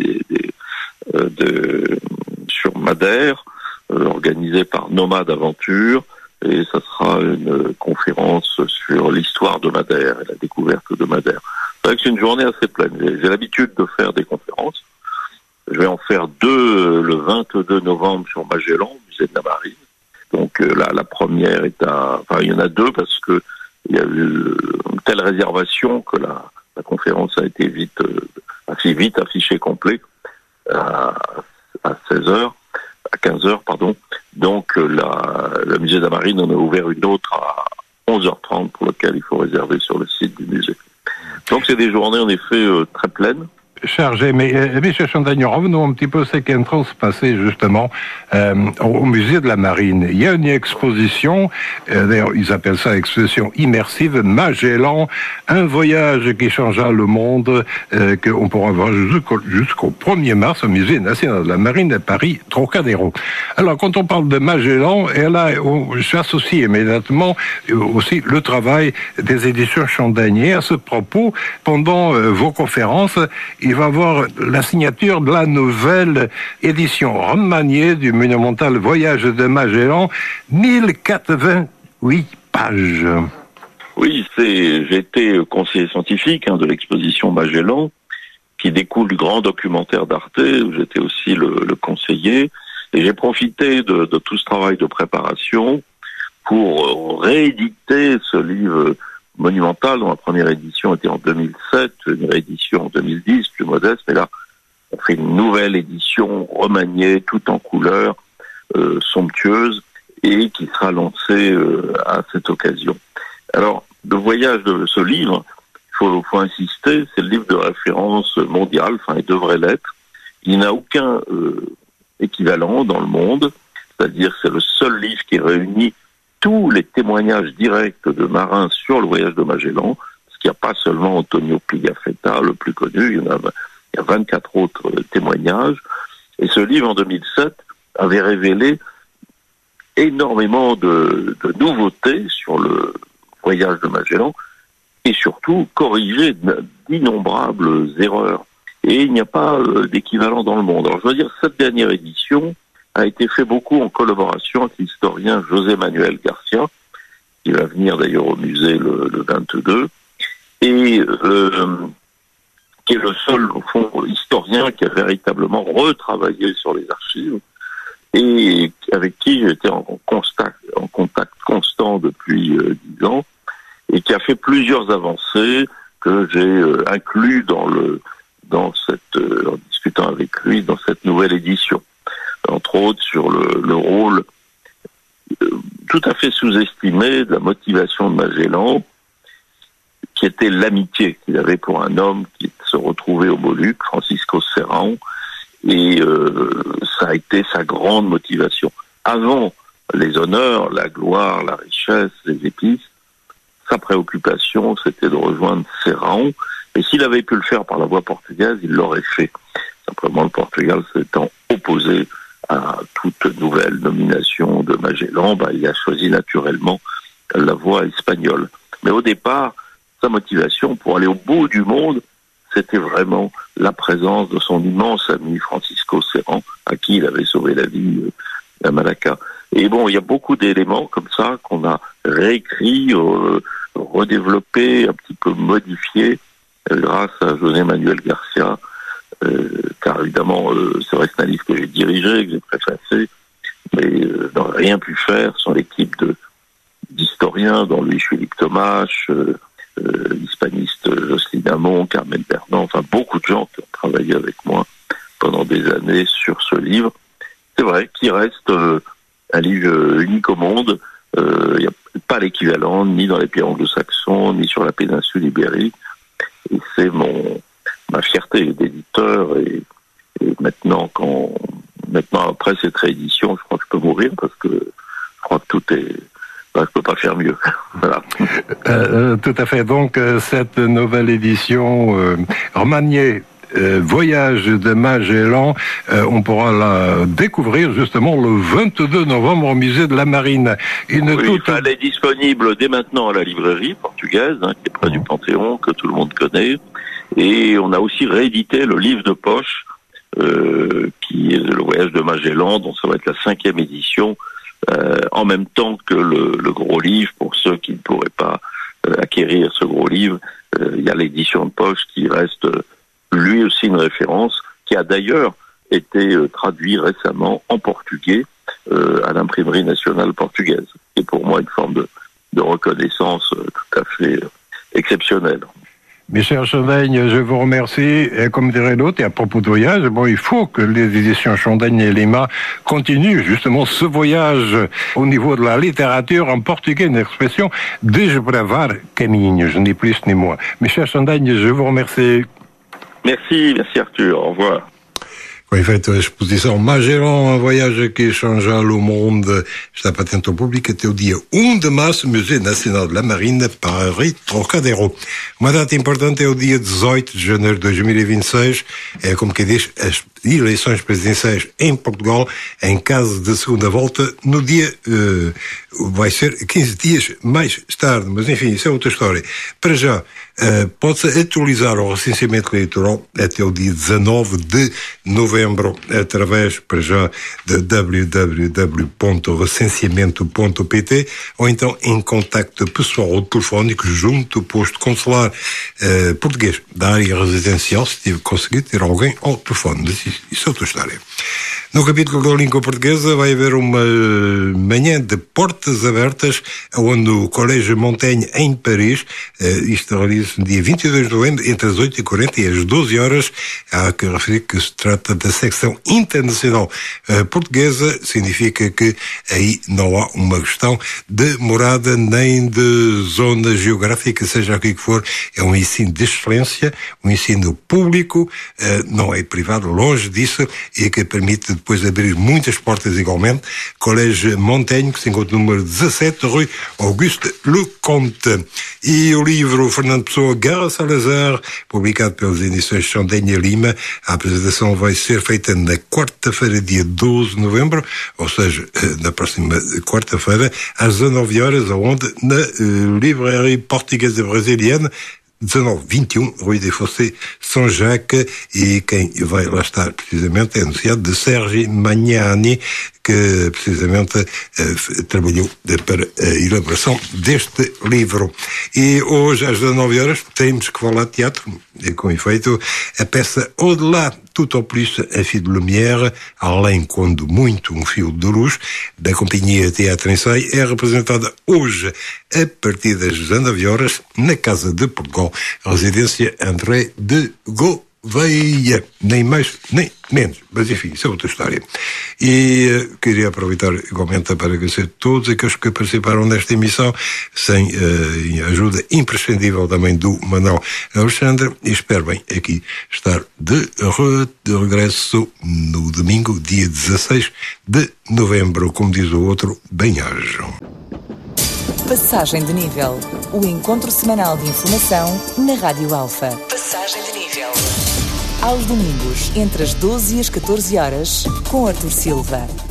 sur Madère, organisé par Nomade Aventure. Et ça sera une conférence sur l'histoire de Madère et la découverte de Madère. C'est vrai que c'est une journée assez pleine. J'ai l'habitude de faire des conférences. Je vais en faire 2 le 22 novembre sur Magellan, au musée de la Marine. Donc la première est il y en a 2 parce que il y a eu une telle réservation que la conférence a été assez vite affichée complet à 16h, à 15h, pardon. Donc le musée de la Marine en a ouvert une autre à 11h30 pour laquelle il faut réserver sur le site du musée. Donc c'est des journées en effet très pleines. Chargé, mais M. Chandaigne, revenons un petit peu à ce qui est en train de se passer justement au musée de la Marine. Il y a une exposition, d'ailleurs ils appellent ça exposition immersive, Magellan, un voyage qui changea le monde, qu'on pourra voir jusqu'au 1er mars au musée national de la Marine de Paris, Trocadéro. Alors quand on parle de Magellan, et là j'associe immédiatement aussi le travail des éditions Chandaigne. Et à ce propos, pendant vos conférences, il va avoir la signature de la nouvelle édition remaniée du monumental Voyage de Magellan, 1088 pages. Oui, j'ai été conseiller scientifique de l'exposition Magellan, qui découle du grand documentaire d'Arte, où j'étais aussi le conseiller. Et j'ai profité de tout ce travail de préparation pour rééditer ce livre monumental, dont la première édition était en 2007, une réédition en 2010, plus modeste, mais là, on fait une nouvelle édition remaniée, tout en couleur, somptueuse, et qui sera lancée à cette occasion. Alors, le voyage de ce livre, il faut insister, c'est le livre de référence mondial, enfin, il devrait l'être. Il n'a aucun équivalent dans le monde, c'est-à-dire que c'est le seul livre qui réunit tous les témoignages directs de marins sur le voyage de Magellan, parce qu'il n'y a pas seulement Antonio Pigafetta, le plus connu, il y a 24 autres témoignages. Et ce livre, en 2007, avait révélé énormément de nouveautés sur le voyage de Magellan, et surtout corrigé d'innombrables erreurs. Et il n'y a pas d'équivalent dans le monde. Alors je veux dire, cette dernière édition a été fait beaucoup en collaboration avec l'historien José Manuel Garcia, qui va venir d'ailleurs au musée le 22, et qui est le seul, au fond, historien qui a véritablement retravaillé sur les archives, et avec qui j'étais en contact constant depuis 10 ans, et qui a fait plusieurs avancées que j'ai inclus en discutant avec lui dans cette nouvelle édition. Entre autres sur le rôle tout à fait sous-estimé de la motivation de Magellan, qui était l'amitié qu'il avait pour un homme qui se retrouvait aux Moluques, Francisco Serrão, et ça a été sa grande motivation. Avant les honneurs, la gloire, la richesse, les épices, sa préoccupation, c'était de rejoindre Serrão, et s'il avait pu le faire par la voie portugaise, il l'aurait fait. Simplement, le Portugal s'étant opposé à toute nouvelle nomination de Magellan, il a choisi naturellement la voie espagnole. Mais au départ, sa motivation pour aller au bout du monde, c'était vraiment la présence de son immense ami Francisco Serrão, à qui il avait sauvé la vie à Malacca. Et bon, il y a beaucoup d'éléments comme ça qu'on a réécrits, redéveloppés, un petit peu modifiés, grâce à José Manuel Garcia, car évidemment, c'est vrai que c'est un livre que j'ai dirigé, que j'ai préfacé, mais n'aurait rien pu faire sans l'équipe d'historiens, dont Louis-Philippe Thomas, l'hispaniste Jocelyne Hamon, Carmen Bernand, enfin beaucoup de gens qui ont travaillé avec moi pendant des années sur ce livre. C'est vrai qu'il reste un livre unique au monde. Il n'y a pas l'équivalent, ni dans les pays anglo-saxons, ni sur la péninsule ibérique. Et c'est ma fierté d'éditeur. Et maintenant, après cette réédition, je crois que je peux mourir parce que je crois que tout est... je ne peux pas faire mieux. Voilà. Tout à fait. Donc, cette nouvelle édition remaniée, Voyage de Magellan, on pourra la découvrir justement le 22 novembre au musée de la Marine. Elle est disponible dès maintenant à la librairie portugaise, qui est près du Panthéon, que tout le monde connaît. Et on a aussi réédité le livre de poche, qui est le Voyage de Magellan, dont ça va être la 5e édition, en même temps que le gros livre. Pour ceux qui ne pourraient pas acquérir ce gros livre, il y a l'édition de poche qui reste lui aussi une référence, qui a d'ailleurs été traduit récemment en portugais à l'imprimerie nationale portugaise. C'est pour moi une forme de reconnaissance tout à fait exceptionnelle. Michel Chondaigne, je vous remercie. Et comme dirait l'autre, et à propos de voyage, il faut que les éditions Chondaigne et Lima continuent justement ce voyage au niveau de la littérature en portugais, une expression desbravar caminhos, ni plus ni moins. Michel Chondaigne, je vous remercie. Merci Arthur, au revoir. Foi feita a exposição Magellan, um voyage que changea o mundo. Está patente ao público até o dia 1 de março, Museu Nacional de la Marine, Paris, Trocadero. Uma data importante é o dia 18 de janeiro de 2026. É como que diz, as eleições presidenciais em Portugal, em caso de segunda volta, no dia, vai ser 15 dias mais tarde. Mas enfim, isso é outra história. Para já, pode-se atualizar o recenseamento eleitoral até o dia 19 de novembro, através, para já, de www.recenseamento.pt, ou então em contacto pessoal ou telefónico junto ao posto consular português da área residencial, se conseguir ter alguém ao telefone. Isso é outra história. No capítulo da língua portuguesa vai haver uma manhã de portas abertas, onde o Colégio Montaigne, em Paris, isto realiza-se no dia 22 de novembro, entre as 8h40 e as 12 horas. Há que referir que se trata da secção internacional portuguesa, significa que aí não há uma questão de morada nem de zona geográfica, seja o que for. É um ensino de excelência, um ensino público, não é privado, longe disso, e que permite depois abrir muitas portas igualmente. Colégio Montaigne, que se encontra no número 17, Rue Auguste Lecomte. E o livro Fernando Pessoa, Guerra Salazar, publicado pelas edições Chandenha Lima. A apresentação vai ser feita na quarta-feira, dia 12 de novembro, ou seja, na próxima quarta-feira, às 19 horas, aonde? Na Livraria Portuguesa Brasiliana, 1921, Rue des Fossés, São Jacques, e quem vai lá estar precisamente é anunciado de Sergi Magnani, que precisamente trabalhou para a elaboração deste livro. E hoje, às 19 horas, temos que falar de teatro, e com efeito, a peça Au-delà, tout au plus, un fil de lumière, além quando muito um fio de luz, da Companhia Teatro Ensaio, é representada hoje, a partir das 19 horas, na Casa de Portugal, residência André de Gouveia. Nem mais, nem menos. Mas enfim, isso é outra história. E queria aproveitar igualmente para agradecer a todos aqueles que participaram nesta emissão, sem ajuda imprescindível também do Manuel Alexandre, e espero bem aqui estar de regresso no domingo, dia 16 de novembro. Como diz o outro, bem-ajam. Passagem de nível. O encontro semanal de informação na Rádio Alfa. Passagem de nível. Aos domingos, entre as 12 e as 14 horas, com Artur Silva.